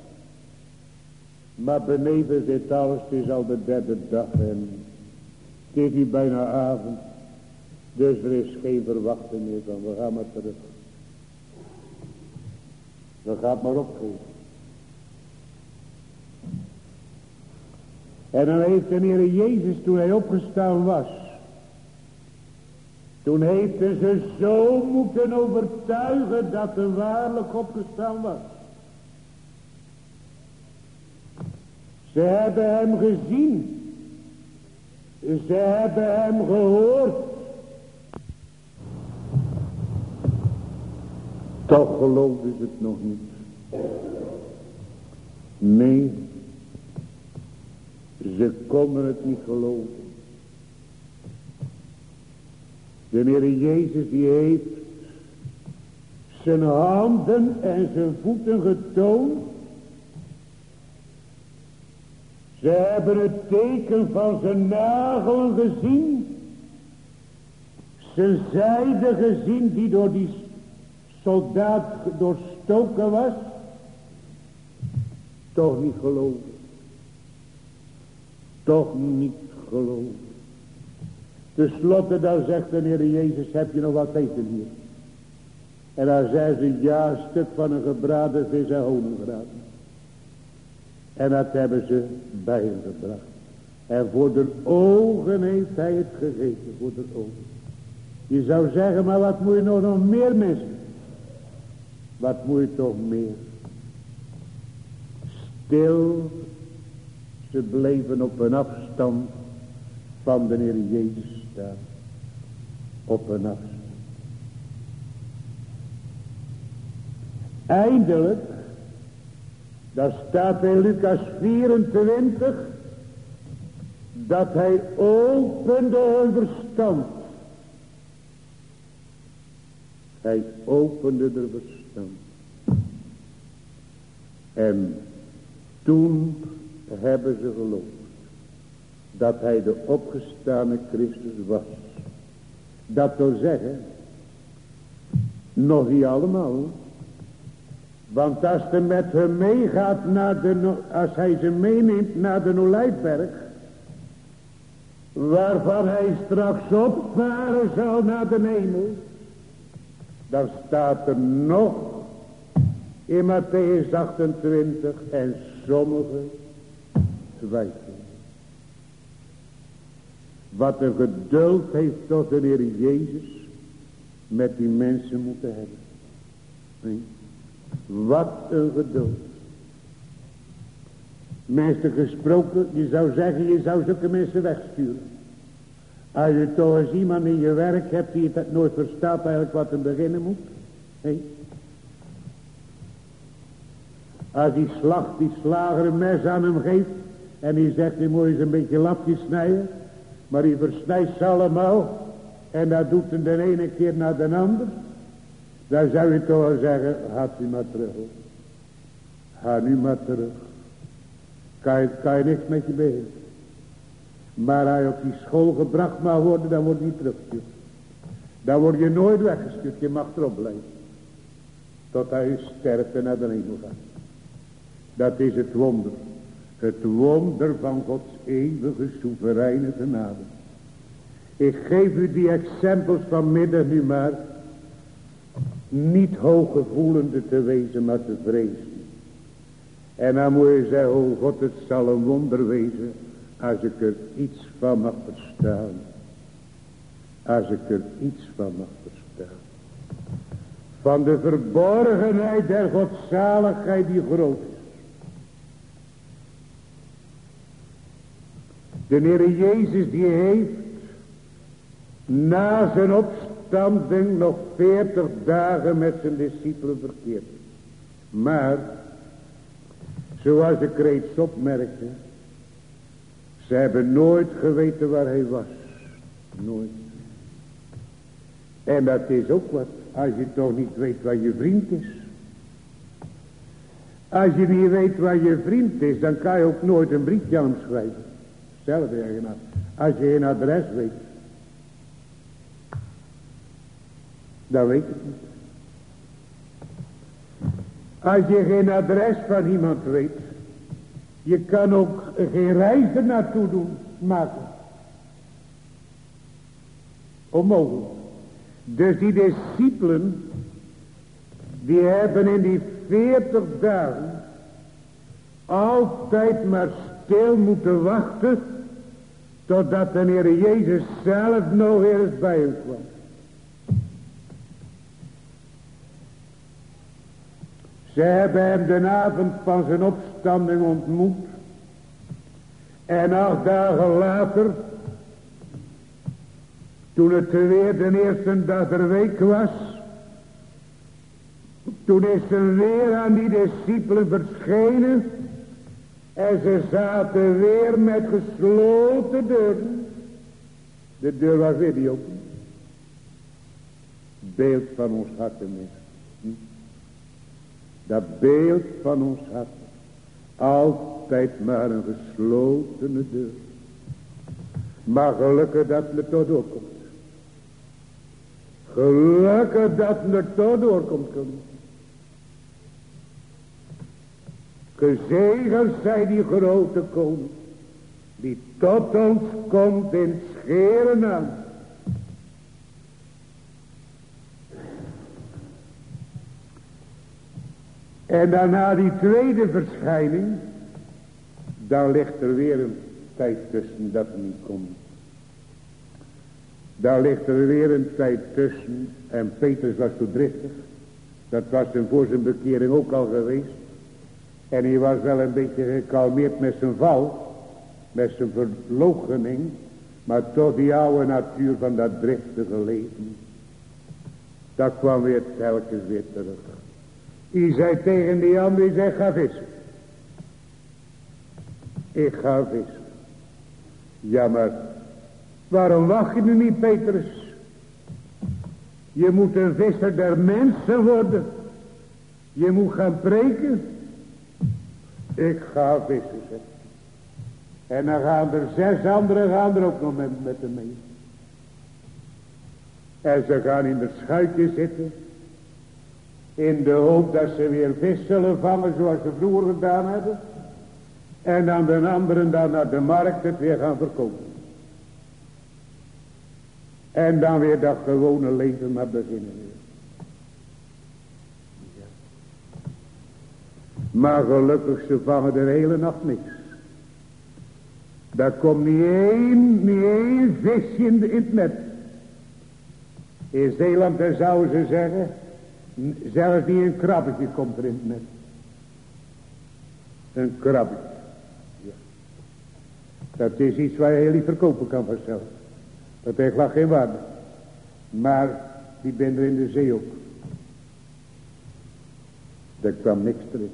Maar beneden dit alles, het is al de derde dag en het is nu bijna avond. Dus er is geen verwachting meer van, we gaan maar terug. We gaan maar opgeven. En dan heeft de Heer Jezus, toen hij opgestaan was, toen heeft hij ze zo moeten overtuigen dat hij waarlijk opgestaan was. Ze hebben hem gezien. Ze hebben hem gehoord. Toch geloofden ze het nog niet. Nee. Ze konden het niet geloven. De Heer Jezus die heeft zijn handen en zijn voeten getoond. Ze hebben het teken van zijn nagelen gezien. Zijn zijde gezien die door die soldaat doorstoken was. Toch niet geloven. Toch niet geloven. Ten slotte dan zegt de Heer Jezus, heb je nog wat eten hier? En dan zei ze, ja, een stuk van een gebraden vis en honingraad. En dat hebben ze bij hem gebracht. En voor de ogen heeft hij het gegeten, voor de ogen. Je zou zeggen, maar wat moet je nog, nog meer missen? Wat moet je toch meer? Stil, ze bleven op een afstand van de Heer Jezus staan. Op een afstand. Eindelijk, daar staat in Lucas vierentwintig, dat hij opende hun verstand. Hij opende de verstand. En toen hebben ze geloofd dat hij de opgestane Christus was. Dat wil zeggen, nog niet allemaal. Want als hij met hem meegaat naar de, als hij ze meeneemt naar de Olijfberg, waarvan hij straks opvaren zal naar de hemel, dan staat er nog in Matthäus achtentwintig, en sommigen twijfelen. Wat een geduld heeft toch de Heer Jezus met die mensen moeten hebben. Nee. Wat een geduld. Mensen gesproken, je zou zeggen, je zou zulke mensen wegsturen. Als je toch eens iemand in je werk hebt die het nooit verstaat eigenlijk wat er beginnen moet. Nee. Als die slag, die slager een mes aan hem geeft en die zegt, die moet je eens een beetje lapjes snijden. Maar die versnijdt ze allemaal en dat doet hem de ene keer naar de ander. Dan zou je toch wel zeggen, gaat u maar terug. Ga nu maar terug. Kan je, kan je niks met je beheersen. Maar als je op die school gebracht mag worden, dan word je niet teruggestuurd. Dan word je nooit weggestuurd, je mag erop blijven. Totdat je sterft en naar de hemel gaat. Dat is het wonder. Het wonder van Gods eeuwige soevereine genade. Ik geef u die exempels vanmiddag nu maar. Niet hooggevoelende te wezen, maar te vrezen. En dan moet je zeggen, oh God, het zal een wonder wezen. Als ik er iets van mag verstaan. Als ik er iets van mag verstaan. Van de verborgenheid der godzaligheid die groot is. De Heer Jezus die heeft na zijn opstanding nog veertig dagen met zijn discipelen verkeerd. Maar, zoals ik reeds opmerkte, ze hebben nooit geweten waar hij was. Nooit. En dat is ook wat, als je toch niet weet waar je vriend is. Als je niet weet waar je vriend is, dan kan je ook nooit een briefje aan hem schrijven. Hetzelfde eigenaar. Als je geen adres weet, dan weet je het niet. Als je geen adres van iemand weet, je kan ook geen reis er naartoe doen, maken. Onmogelijk. Dus die discipelen, die hebben in die veertig dagen altijd maar stil moeten wachten totdat de Heer Jezus zelf nog eens bij hen kwam. Ze hebben hem de avond van zijn opstanding ontmoet. En acht dagen later, toen het weer de eerste dag der week was, toen is ze weer aan die discipelen verschenen. En ze zaten weer met gesloten deuren. De deur was weer niet open. Beeld van ons hart, hm? Dat beeld van ons hart. Altijd maar een geslotene deur. Maar gelukkig dat het er doorkomt. Gelukkig dat het er doorkomt. Gezegend zij die grote koning, die tot ons komt in scheren naam. En daarna die tweede verschijning, dan ligt er weer een tijd tussen dat het niet komt. Daar ligt er weer een tijd tussen. En Petrus was zo driftig. Dat was hem voor zijn bekering ook al geweest. En hij was wel een beetje gekalmeerd met zijn val. Met zijn verloochening. Maar toch die oude natuur van dat driftige leven. Dat kwam weer telkens weer terug. Hij zei tegen die ander, hij zei, ga vissen. Ik ga vissen. Ja, maar waarom wacht je nu niet, Petrus? Je moet een visser der mensen worden. Je moet gaan preken. Ik ga vissen, zeg. En dan gaan er zes anderen gaan er ook nog met, met hem mee. En ze gaan in de schuitje zitten. In de hoop dat ze weer vis zullen vangen zoals ze vroeger gedaan hebben. En dan de anderen dan naar de markt het weer gaan verkopen. En dan weer dat gewone leven maar beginnen weer. Ja. Maar gelukkig ze vangen de hele nacht niks. Daar komt niet één, niet één visje in, de, in het net. In Zeeland daar zouden ze zeggen, zelfs niet een krabbetje komt er in het net. Een krabbetje. Ja. Dat is iets waar je heel niet verkopen kan vanzelf. Dat heeft lag geen waarde. Maar die ben er in de zee ook. Er kwam niks erin.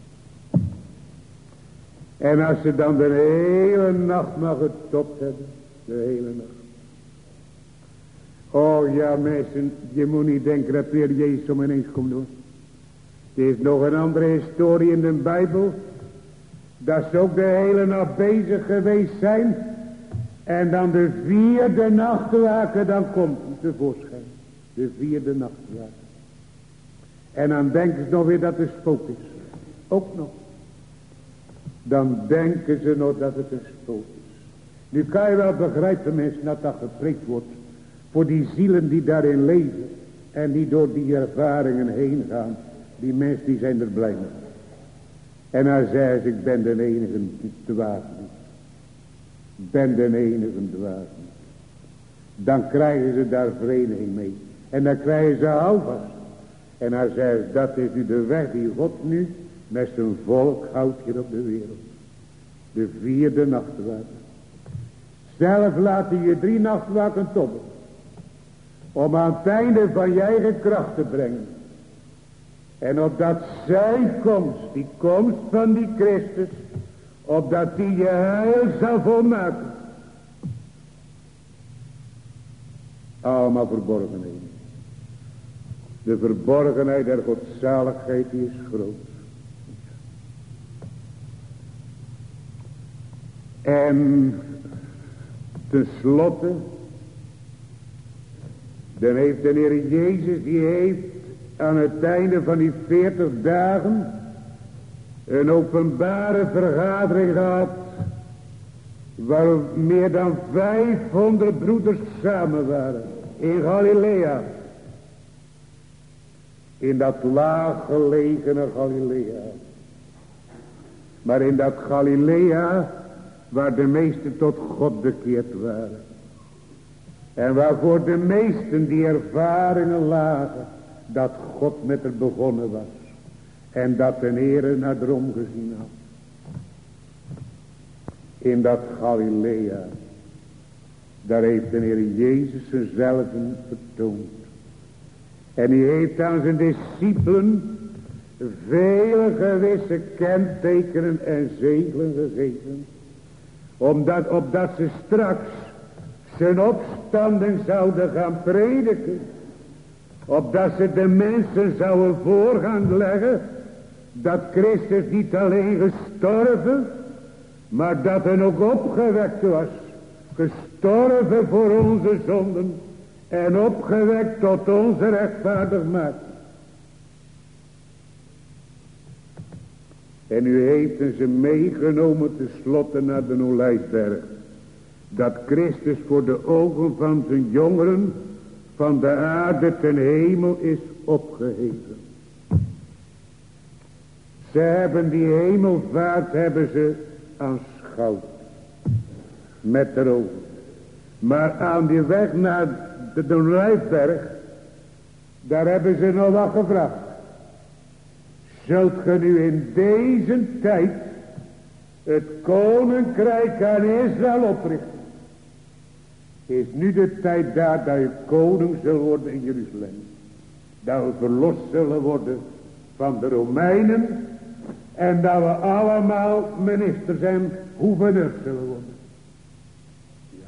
En als ze dan de hele nacht maar getopt hebben. De hele nacht. Oh ja mensen, je moet niet denken dat weer Jezus om ineens komt doen. Er is nog een andere historie in de Bijbel. Dat ze ook de hele nacht bezig geweest zijn. En dan de vierde nachtwaker, dan komt hij tevoorschijn. De vierde nachtwaker. En dan denken ze nog weer dat het spook is. Ook nog. Dan denken ze nog dat het een spook is. Nu kan je wel begrijpen mensen dat dat gepreekt wordt. Voor die zielen die daarin leven. En die door die ervaringen heen gaan. Die mensen die zijn er blij mee. En dan zeggen ze, ik ben de enige dwaas niet. Ik ben de enige dwaas niet. Dan krijgen ze daar vereniging mee. En dan krijgen ze houvast. En dan zeggen ze, dat is nu de weg die God nu met zijn volk houdt hier op de wereld. De vierde nachtwaker. Zelf laten je drie nachtwaken tobben. Om aan het einde van je eigen kracht te brengen. En opdat zij komst, die komst van die Christus, opdat die je heil zal volmaken. Allemaal verborgenheden. De verborgenheid der godzaligheid die is groot. En tenslotte, dan heeft de Heer Jezus, die heeft aan het einde van die veertig dagen een openbare vergadering gehad, waar meer dan vijfhonderd broeders samen waren in Galilea. In dat laaggelegene Galilea. Maar in dat Galilea waar de meesten tot God bekeerd waren. En waarvoor de meesten die ervaringen lagen dat God met er begonnen was. En dat de Heere naar de omgezien had. In dat Galilea. Daar heeft de Heer Jezus zichzelf vertoond. En hij heeft aan zijn discipelen vele gewisse kentekenen en zegelen gegeven. Omdat, opdat ze straks zijn opstanding zouden gaan prediken. Opdat ze de mensen zouden voor gaan leggen dat Christus niet alleen gestorven, maar dat hij ook opgewekt was. Gestorven voor onze zonden en opgewekt tot onze rechtvaardigmaking. En nu heeft ze meegenomen tenslotte naar de Olijfberg. Dat Christus voor de ogen van zijn jongeren van de aarde ten hemel is opgeheven. Ze hebben die hemelvaart hebben ze aanschouwd. Met de ogen. Maar aan die weg naar de, de Olijfberg, daar hebben ze nog wat gevraagd. Zult ge nu in deze tijd het koninkrijk aan Israël oprichten? Is nu de tijd daar dat je koning zult worden in Jeruzalem. Dat we verlost zullen worden van de Romeinen. En dat we allemaal ministers en gouverneurs zullen worden. Ja.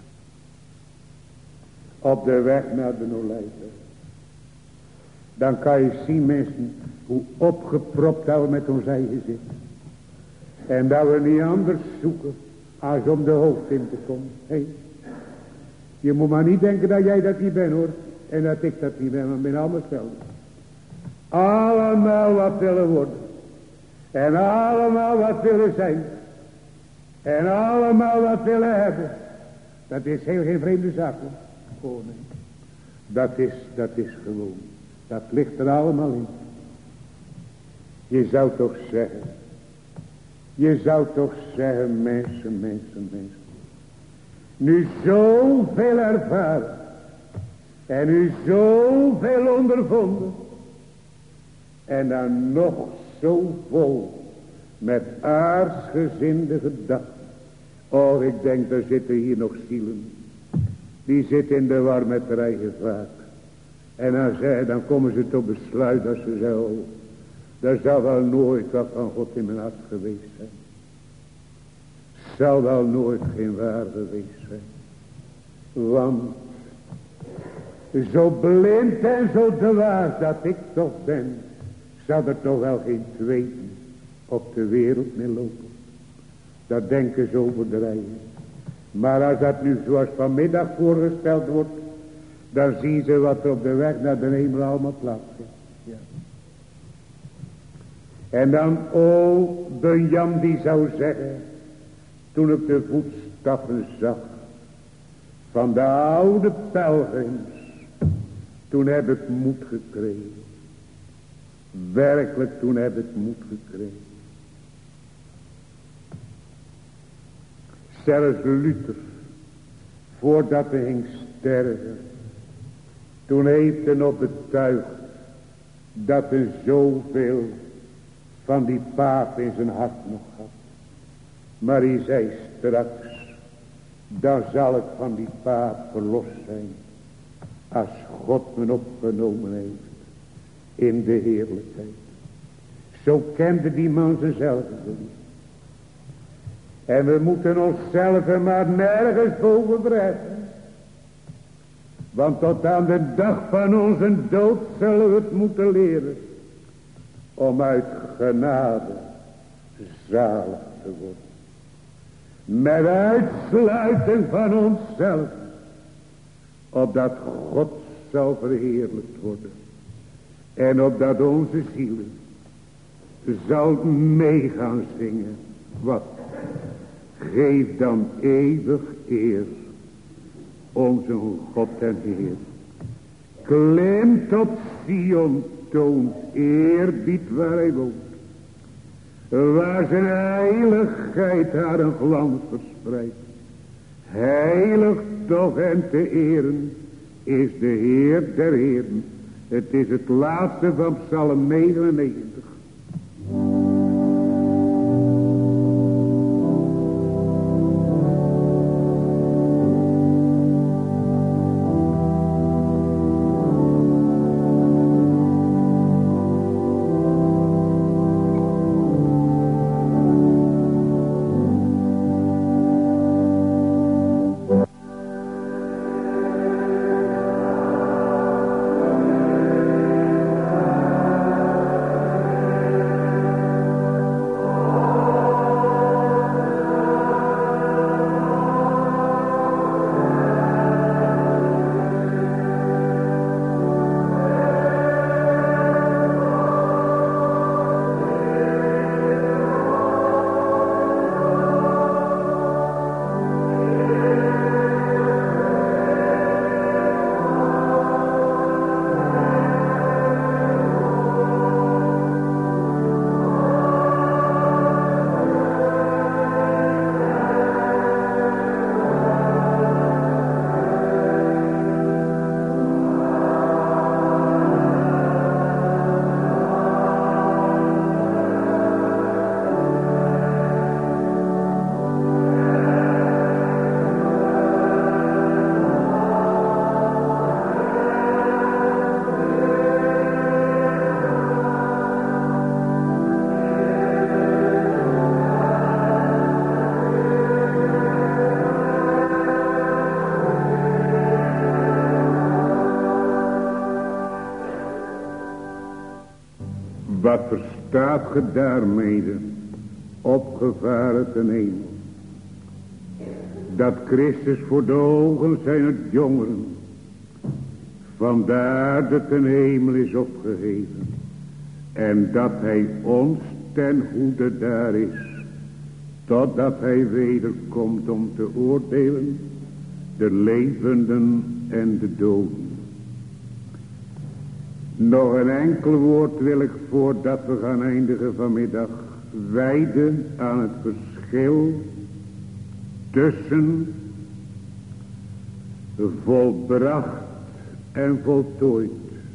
Op de weg naar de Olijfberg. Dan kan je zien, mensen, hoe opgepropt dat we met ons eigen zitten. En dat we niet anders zoeken als om de hoogte in te komen. Hey. Je moet maar niet denken dat jij dat niet bent, hoor. En dat ik dat niet ben, maar ik ben allemaal hetzelfde. Allemaal wat willen worden. En allemaal wat willen zijn. En allemaal wat willen hebben. Dat is heel geen vreemde zaak, hoor. Oh, nee. Dat is, dat is gewoon. Dat ligt er allemaal in. Je zou toch zeggen. Je zou toch zeggen, mensen, mensen, mensen. Nu zoveel ervaren. En nu zoveel ondervonden. En dan nog zo vol. Met aardsgezinde gedachten. Oh, ik denk, er zitten hier nog zielen. Die zitten in de war met de eigen vaak. En dan, zei, dan komen ze tot besluit dat ze zeggen, oh, er zal wel nooit wat van God in mijn hart geweest zijn. Zal wel nooit geen waar geweest zijn. Want zo blind en zo dwaas dat ik toch ben, zal er toch wel geen tweede op de wereld meer lopen. Dat denken ze overdrijven. Maar als dat nu zoals vanmiddag voorgesteld wordt, dan zien ze wat er op de weg naar de hemel allemaal plaatsvindt. Ja. En dan, oh, Benjam die zou zeggen, toen ik de voetstappen zag van de oude pelgrims, toen heb ik moed gekregen. Werkelijk, toen heb ik moed gekregen. Zelfs Luther, voordat hij ging sterven, toen heeft hij nog betuigd dat er zoveel van die paap in zijn hart nog had. Maar hij zei straks, dan zal ik van die paap verlost zijn, als God me opgenomen heeft in de heerlijkheid. Zo kende die man zichzelf niet. En we moeten onszelf maar nergens boven verheffen. Want tot aan de dag van onze dood zullen we het moeten leren. Om uit genade zalig te worden. Met uitsluiting van onszelf. Opdat God zal verheerlijkt worden. En opdat onze zielen zal mee gaan zingen. Wat? Geef dan eeuwig eer. Onze God en Heer. Klim tot Sion, toont eerbied waar hij woont. Waar zijn heiligheid haar een glans verspreidt. Heilig toch en te eren is de Heer der Heeren. Het is het laatste van Psalm negenennegentig. Wat verstaat ge daarmede, opgevaren ten hemel? Dat Christus voor de ogen zijn het jongeren, vandaar dat ten hemel is opgeheven. En dat hij ons ten goede daar is, totdat hij wederkomt om te oordelen de levenden en de doden. Nog een enkel woord wil ik voordat we gaan eindigen vanmiddag wijden aan het verschil tussen volbracht en voltooid.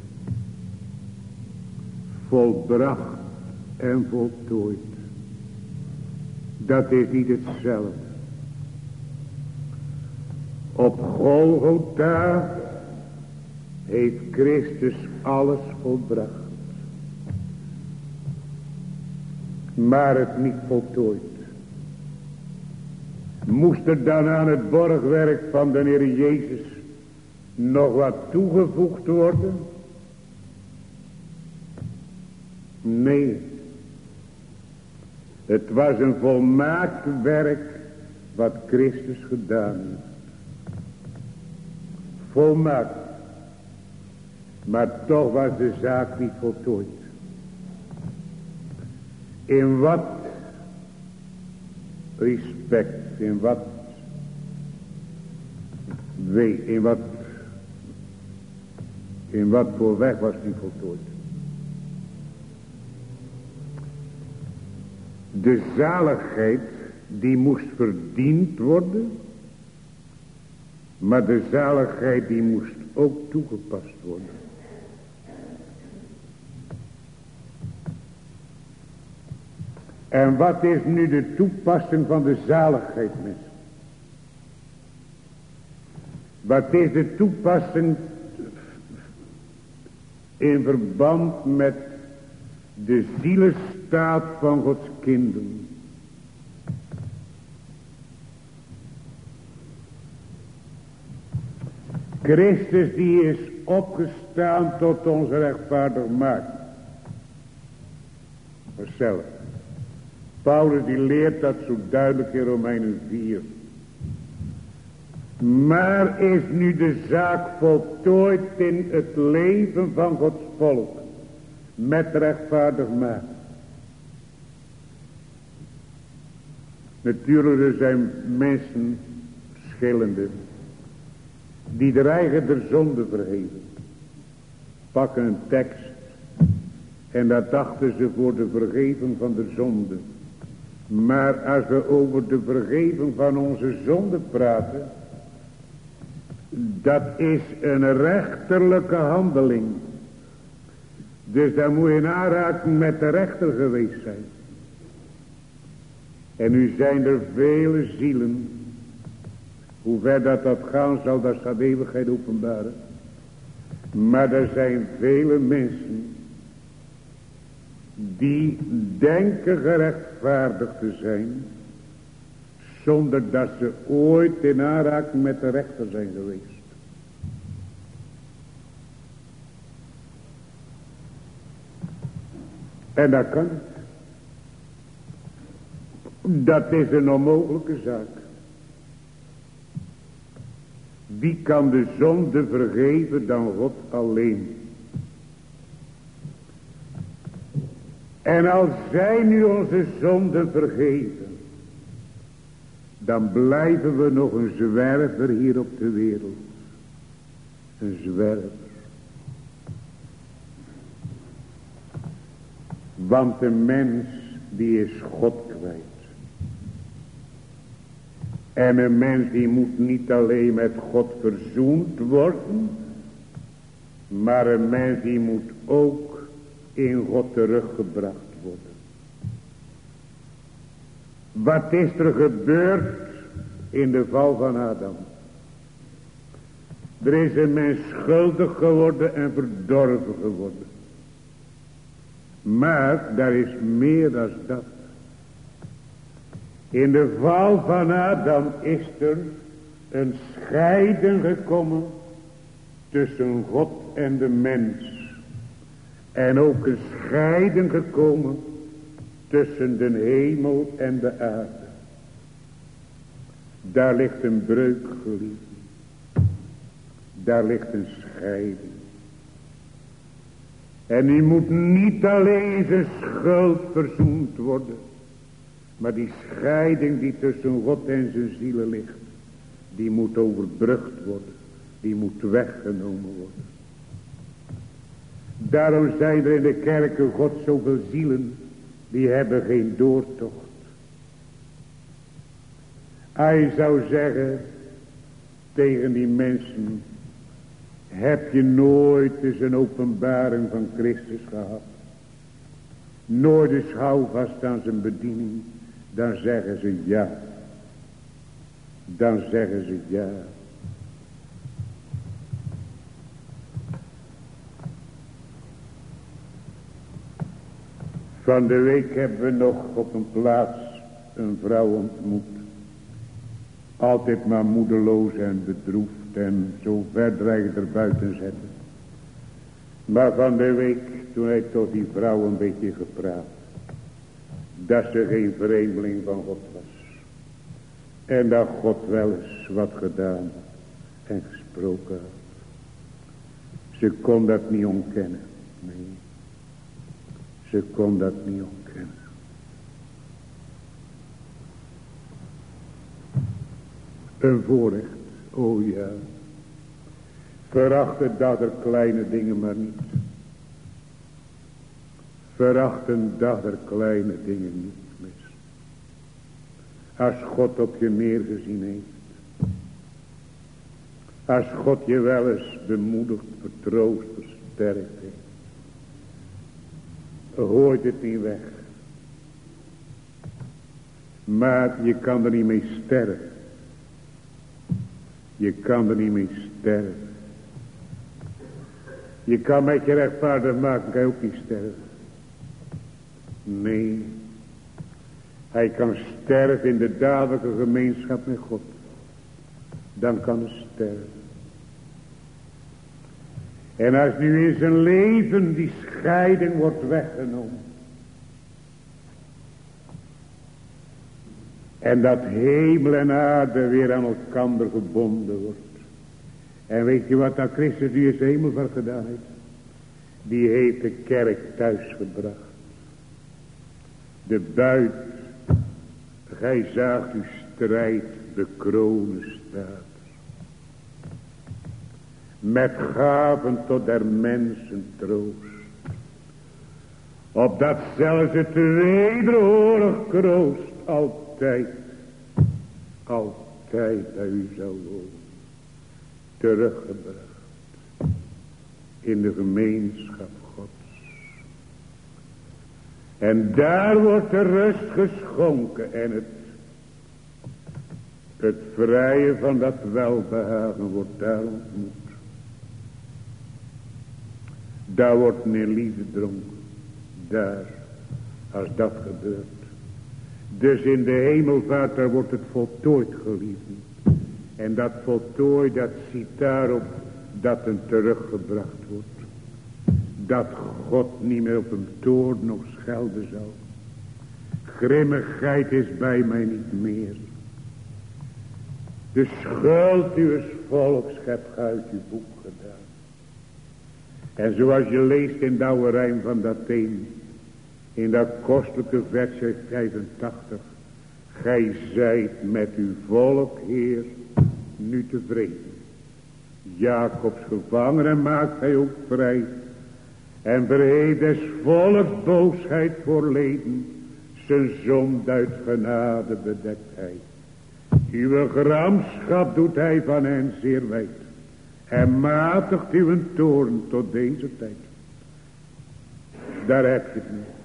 Volbracht en voltooid. Dat is niet hetzelfde. Op Golgotha heeft Christus alles volbracht. Maar het niet voltooid. Moest er dan aan het borgwerk van de Heer Jezus nog wat toegevoegd worden? Nee. Het was een volmaakt werk wat Christus gedaan heeft. Volmaakt. Maar toch was de zaak niet voltooid. In wat respect, in wat weet, in wat, in wat voor weg was niet voltooid. De zaligheid die moest verdiend worden, maar de zaligheid die moest ook toegepast worden. En wat is nu de toepassing van de zaligheid, mensen? Wat is de toepassing in verband met de zielenstaat van Gods kinderen? Christus die is opgestaan tot onze rechtvaardigmaking. Zelf. Paulus die leert dat zo duidelijk in Romeinen vier. Maar is nu de zaak voltooid in het leven van Gods volk. Met rechtvaardig maken. Natuurlijk er zijn mensen schillende. Die dreigen de zonde vergeven. Pakken een tekst. En dat dachten ze voor de vergeving van de zonde. Maar als we over de vergeving van onze zonde praten. Dat is een rechterlijke handeling. Dus dan moet je in aanraking met de rechter geweest zijn. En nu zijn er vele zielen. Hoe ver dat dat gaan zal, dat gaat de eeuwigheid openbaren. Maar er zijn vele mensen. Die denken gerechtvaardigd te zijn. Zonder dat ze ooit in aanraking met de rechter zijn geweest. En dat kan niet. Dat is een onmogelijke zaak. Wie kan de zonde vergeven dan God alleen? En als zij nu onze zonden vergeven, dan blijven we nog een zwerver hier op de wereld. Een zwerver. Want de mens die is God kwijt. En een mens die moet niet alleen met God verzoend worden. Maar een mens die moet ook in God teruggebracht worden. Wat is er gebeurd in de val van Adam? Er is een mens schuldig geworden en verdorven geworden. Maar daar is meer dan dat. In de val van Adam is er een scheiding gekomen tussen God en de mens. En ook een scheiding gekomen tussen de hemel en de aarde. Daar ligt een breuk, geliefd. Daar ligt een scheiding. En die moet niet alleen zijn schuld verzoend worden. Maar die scheiding die tussen God en zijn zielen ligt. Die moet overbrugd worden. Die moet weggenomen worden. Daarom zijn er in de kerken God zoveel zielen. Die hebben geen doortocht. Hij zou zeggen tegen die mensen. Heb je nooit eens een openbaring van Christus gehad? Nooit eens houvast aan zijn bediening? Dan zeggen ze ja. Dan zeggen ze ja. Van de week hebben we nog op een plaats een vrouw ontmoet. Altijd maar moedeloos en bedroefd en zo ver dreigend er buiten zetten. Maar van de week toen hij tot die vrouw een beetje gepraat. Dat ze geen vreemdeling van God was. En dat God wel eens wat gedaan en gesproken had. Ze kon dat niet ontkennen. Nee. Ze kon dat niet ontkennen. Een voorrecht. Oh ja. Veracht het dat er kleine dingen maar niet. Verachten dat er kleine dingen niet mis. Als God op je neergezien heeft. Als God je wel eens bemoedigd, vertroost, versterkt heeft. Gooit het niet weg. Maar je kan er niet mee sterven. Je kan er niet mee sterven. Je kan met je rechtvaardig maken, kan je ook niet sterven. Nee. Hij kan sterven in de dadelijke gemeenschap met God. Dan kan hij sterven. En als nu in zijn leven die scheiding wordt weggenomen. En dat hemel en aarde weer aan elkaar gebonden wordt. En weet je wat dat Christus die is hemel gedaan heeft? Die heeft de kerk thuis gebracht. De buit, gij zaagt uw strijd bekronen staat. Met gaven tot der mensen troost. Opdat zelfs het wederoorlog kroost altijd, altijd bij u zou wonen. Teruggebracht in de gemeenschap Gods. En daar wordt de rust geschonken en het, het vrije van dat welbehagen wordt daar ontmoet. Daar wordt in liefde dronken. Daar, als dat gebeurt. Dus in de hemelvaart, daar wordt het voltooid, geliefden. En dat voltooid, dat ziet daarop dat hem teruggebracht wordt. Dat God niet meer op een toorn nog schelden zal. Grimmigheid is bij mij niet meer. De schuld uw volks hebt uit uw boek gedaan. En zoals je leest in de oude rijm van dat een, in dat kostelijke versje vijfentachtig. Gij zijt met uw volk, Heer, nu tevreden. Jacobs gevangenen maakt hij ook vrij. En verheeft des volks boosheid voorleden. Zijn zonde uit genade bedekt hij. Uw gramschap doet hij van hen zeer wijd. En matigt uw toorn tot deze tijd. Daar heb je het mee.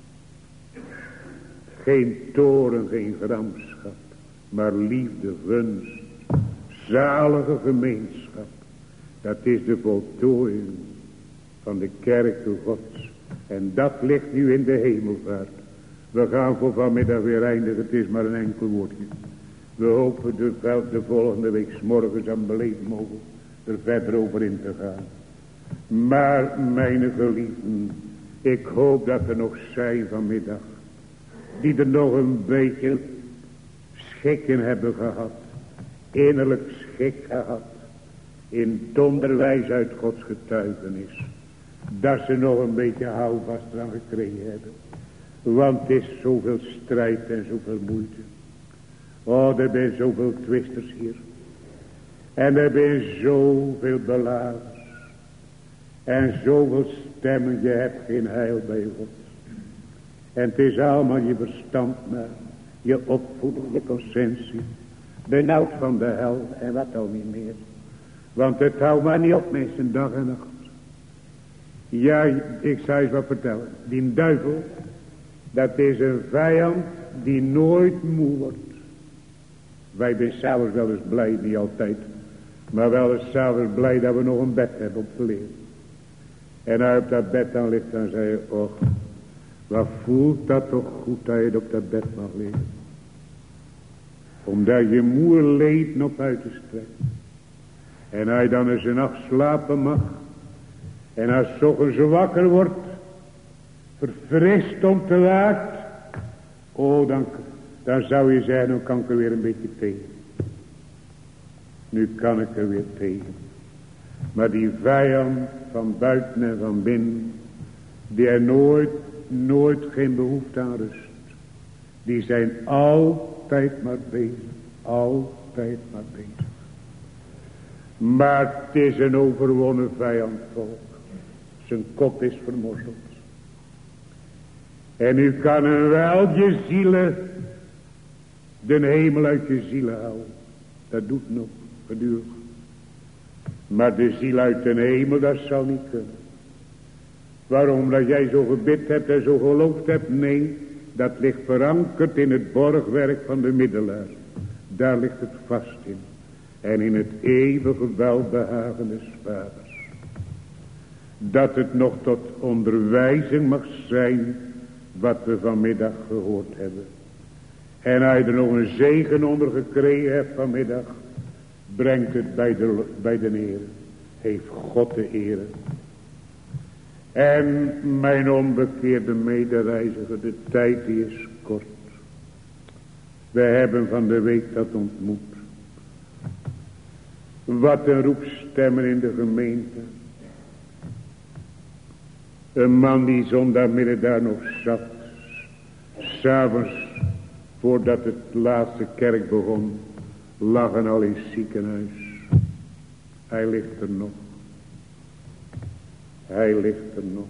Geen toorn, geen gramschap. Maar liefde, gunst. Zalige gemeenschap. Dat is de voltooiing van de kerk Gods. En dat ligt nu in de hemelvaart. We gaan voor vanmiddag weer eindigen. Het is maar een enkel woordje. We hopen de, de volgende week 's morgens aan beleefd mogen er verder over in te gaan. Maar mijn geliefden, ik hoop dat er nog zijn vanmiddag die er nog een beetje schik in hebben gehad. Innerlijk schik gehad. In het onderwijs uit Gods getuigenis. Dat ze nog een beetje houvast eraan gekregen hebben. Want het is zoveel strijd en zoveel moeite. Oh, er zijn zoveel twisters hier. En er zijn zoveel belagers. En zoveel stemmen, je hebt geen heil bij God. En het is allemaal je verstand maar. Je opvoeding, je conscientie. Benauwd van de hel en wat al niet meer. Want het houdt maar niet op mensen dag en nacht. Ja, ik zou eens wat vertellen. Die duivel, dat is een vijand die nooit moe wordt. Wij zijn s'avonds wel eens blij, niet altijd. Maar wel eens s'avonds blij dat we nog een bed hebben op te liggen. En als je op dat bed dan ligt, dan zei je, och, wat voelt dat toch goed dat je op dat bed mag liggen. Omdat je moe leed nog uit te strekken. En als je dan eens een nacht slapen mag. En als je 's ochtends wakker wordt. Verfrist om te waakt. Oh, dan, dan zou je zeggen, nu kan ik er weer een beetje tegen. Nu kan ik er weer tegen. Maar die vijand van buiten en van binnen. Die er nooit, nooit geen behoefte aan rust. Die zijn altijd maar bezig. Altijd maar bezig. Maar het is een overwonnen vijand volk. Zijn kop is vermorzeld. En u kan hem wel je zielen, de hemel uit je zielen houden. Dat doet nog gedurig. Maar de ziel uit de hemel, dat zal niet kunnen. Waarom? Dat jij zo gebid hebt en zo geloofd hebt? Nee, dat ligt verankerd in het borgwerk van de middelaar. Daar ligt het vast in. En in het eeuwige welbehagen des vaders. Dat het nog tot onderwijzing mag zijn wat we vanmiddag gehoord hebben. En als je er nog een zegen onder gekregen hebt vanmiddag, brengt het bij de, bij de Heer. Heeft God de eer. En mijn onbekeerde medereiziger, de tijd die is kort. We hebben van de week dat ontmoet. Wat een roepstemmen in de gemeente. Een man die zondagmiddag daar nog zat. 'S'avonds, voordat het laatste kerk begon, lag hij al in het ziekenhuis. Hij ligt er nog. Hij ligt er nog.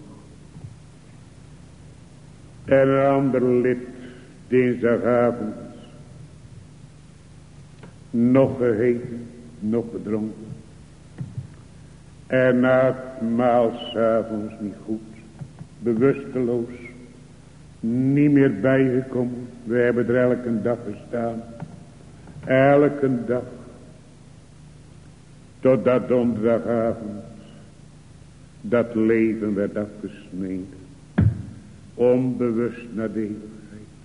En een ander lid, dinsdagavond, nog gegeten, nog gedronken. En na het maal 's avonds niet goed, bewusteloos, niet meer bijgekomen. We hebben er elke dag gestaan. Elke dag. Totdat donderdagavond dat leven werd afgesneden. Onbewust naar de eeuwigheid.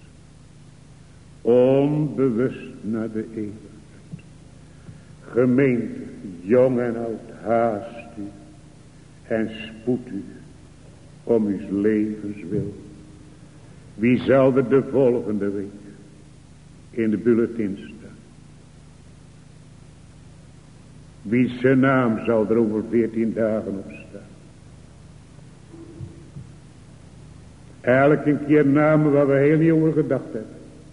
Onbewust naar de eeuwigheid. Gemeente, jong en oud, haast u en spoed u om uw levens wil. Wie zal er de volgende week in de bulletin staan? Wie zijn naam zal er over veertien dagen op staan? Elke keer namen waar we heel niet over gedacht hebben.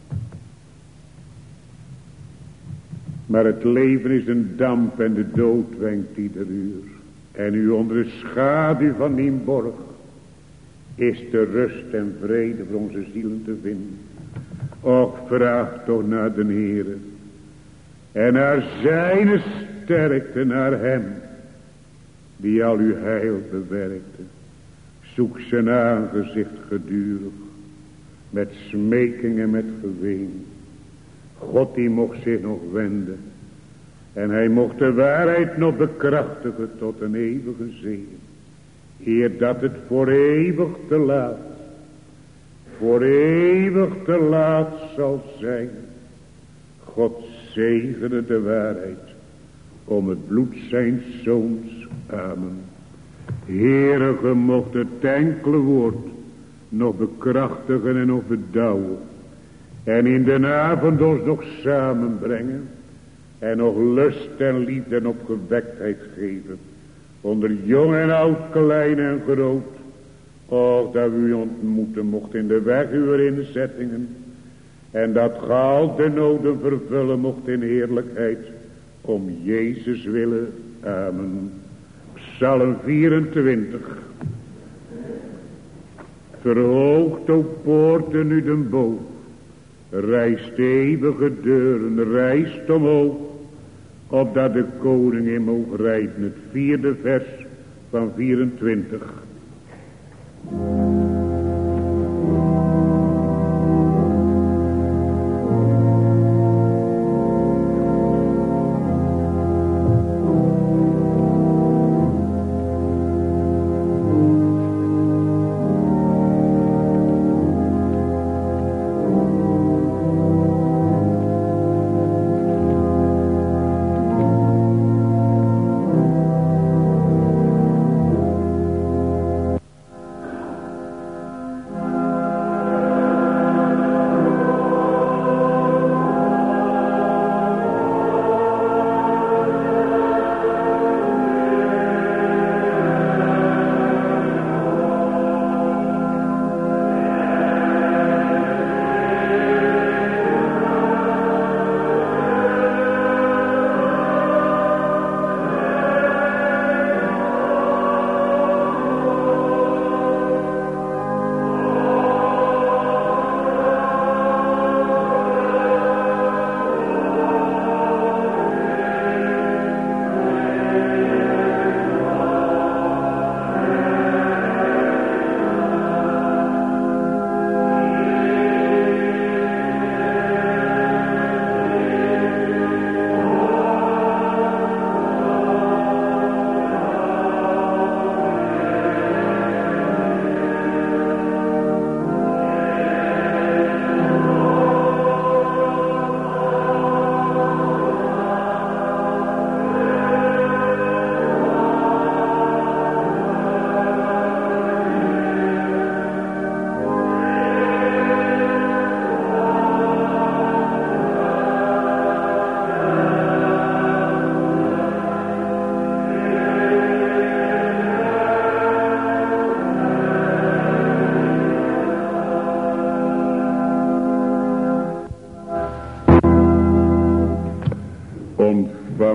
Maar het leven is een damp en de dood wenkt ieder uur. En u onder de schaduw van die borg is de rust en vrede voor onze zielen te vinden. Och, vraag toch naar de Heere. En naar zijn sterkte, naar hem die al uw heil bewerkte. Zoek zijn aangezicht gedurig, met smeking en met geween. God die mocht zich nog wenden. En hij mocht de waarheid nog bekrachtigen tot een eeuwige zegen. Eer dat het voor eeuwig te laat, voor eeuwig te laat zal zijn. God zegene de waarheid om het bloed zijn zoons. Amen. Heere, ge mocht het enkele woord nog bekrachtigen en nog bedouwen. En in de avond ons nog samenbrengen. En nog lust en liefde en opgewektheid geven. Onder jong en oud, klein en groot. Och, dat u ontmoeten mocht in de weg uw inzettingen. En dat ge al de noden vervullen mocht in heerlijkheid. Om Jezus willen. Amen. Psalm vierentwintig. Verhoogt, o poorten, u den boog. Rijst eeuwige deuren, rijst omhoog. Opdat de koning in moog rijden. Het vierde vers van vierentwintig.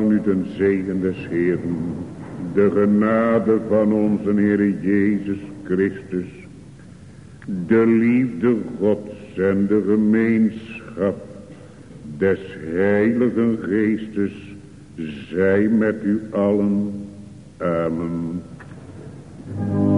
ontvang nu den zegen des Heeren, de genade van onze Heer Jezus Christus, de liefde Gods en de gemeenschap des Heiligen Geestes zij met u allen. Amen.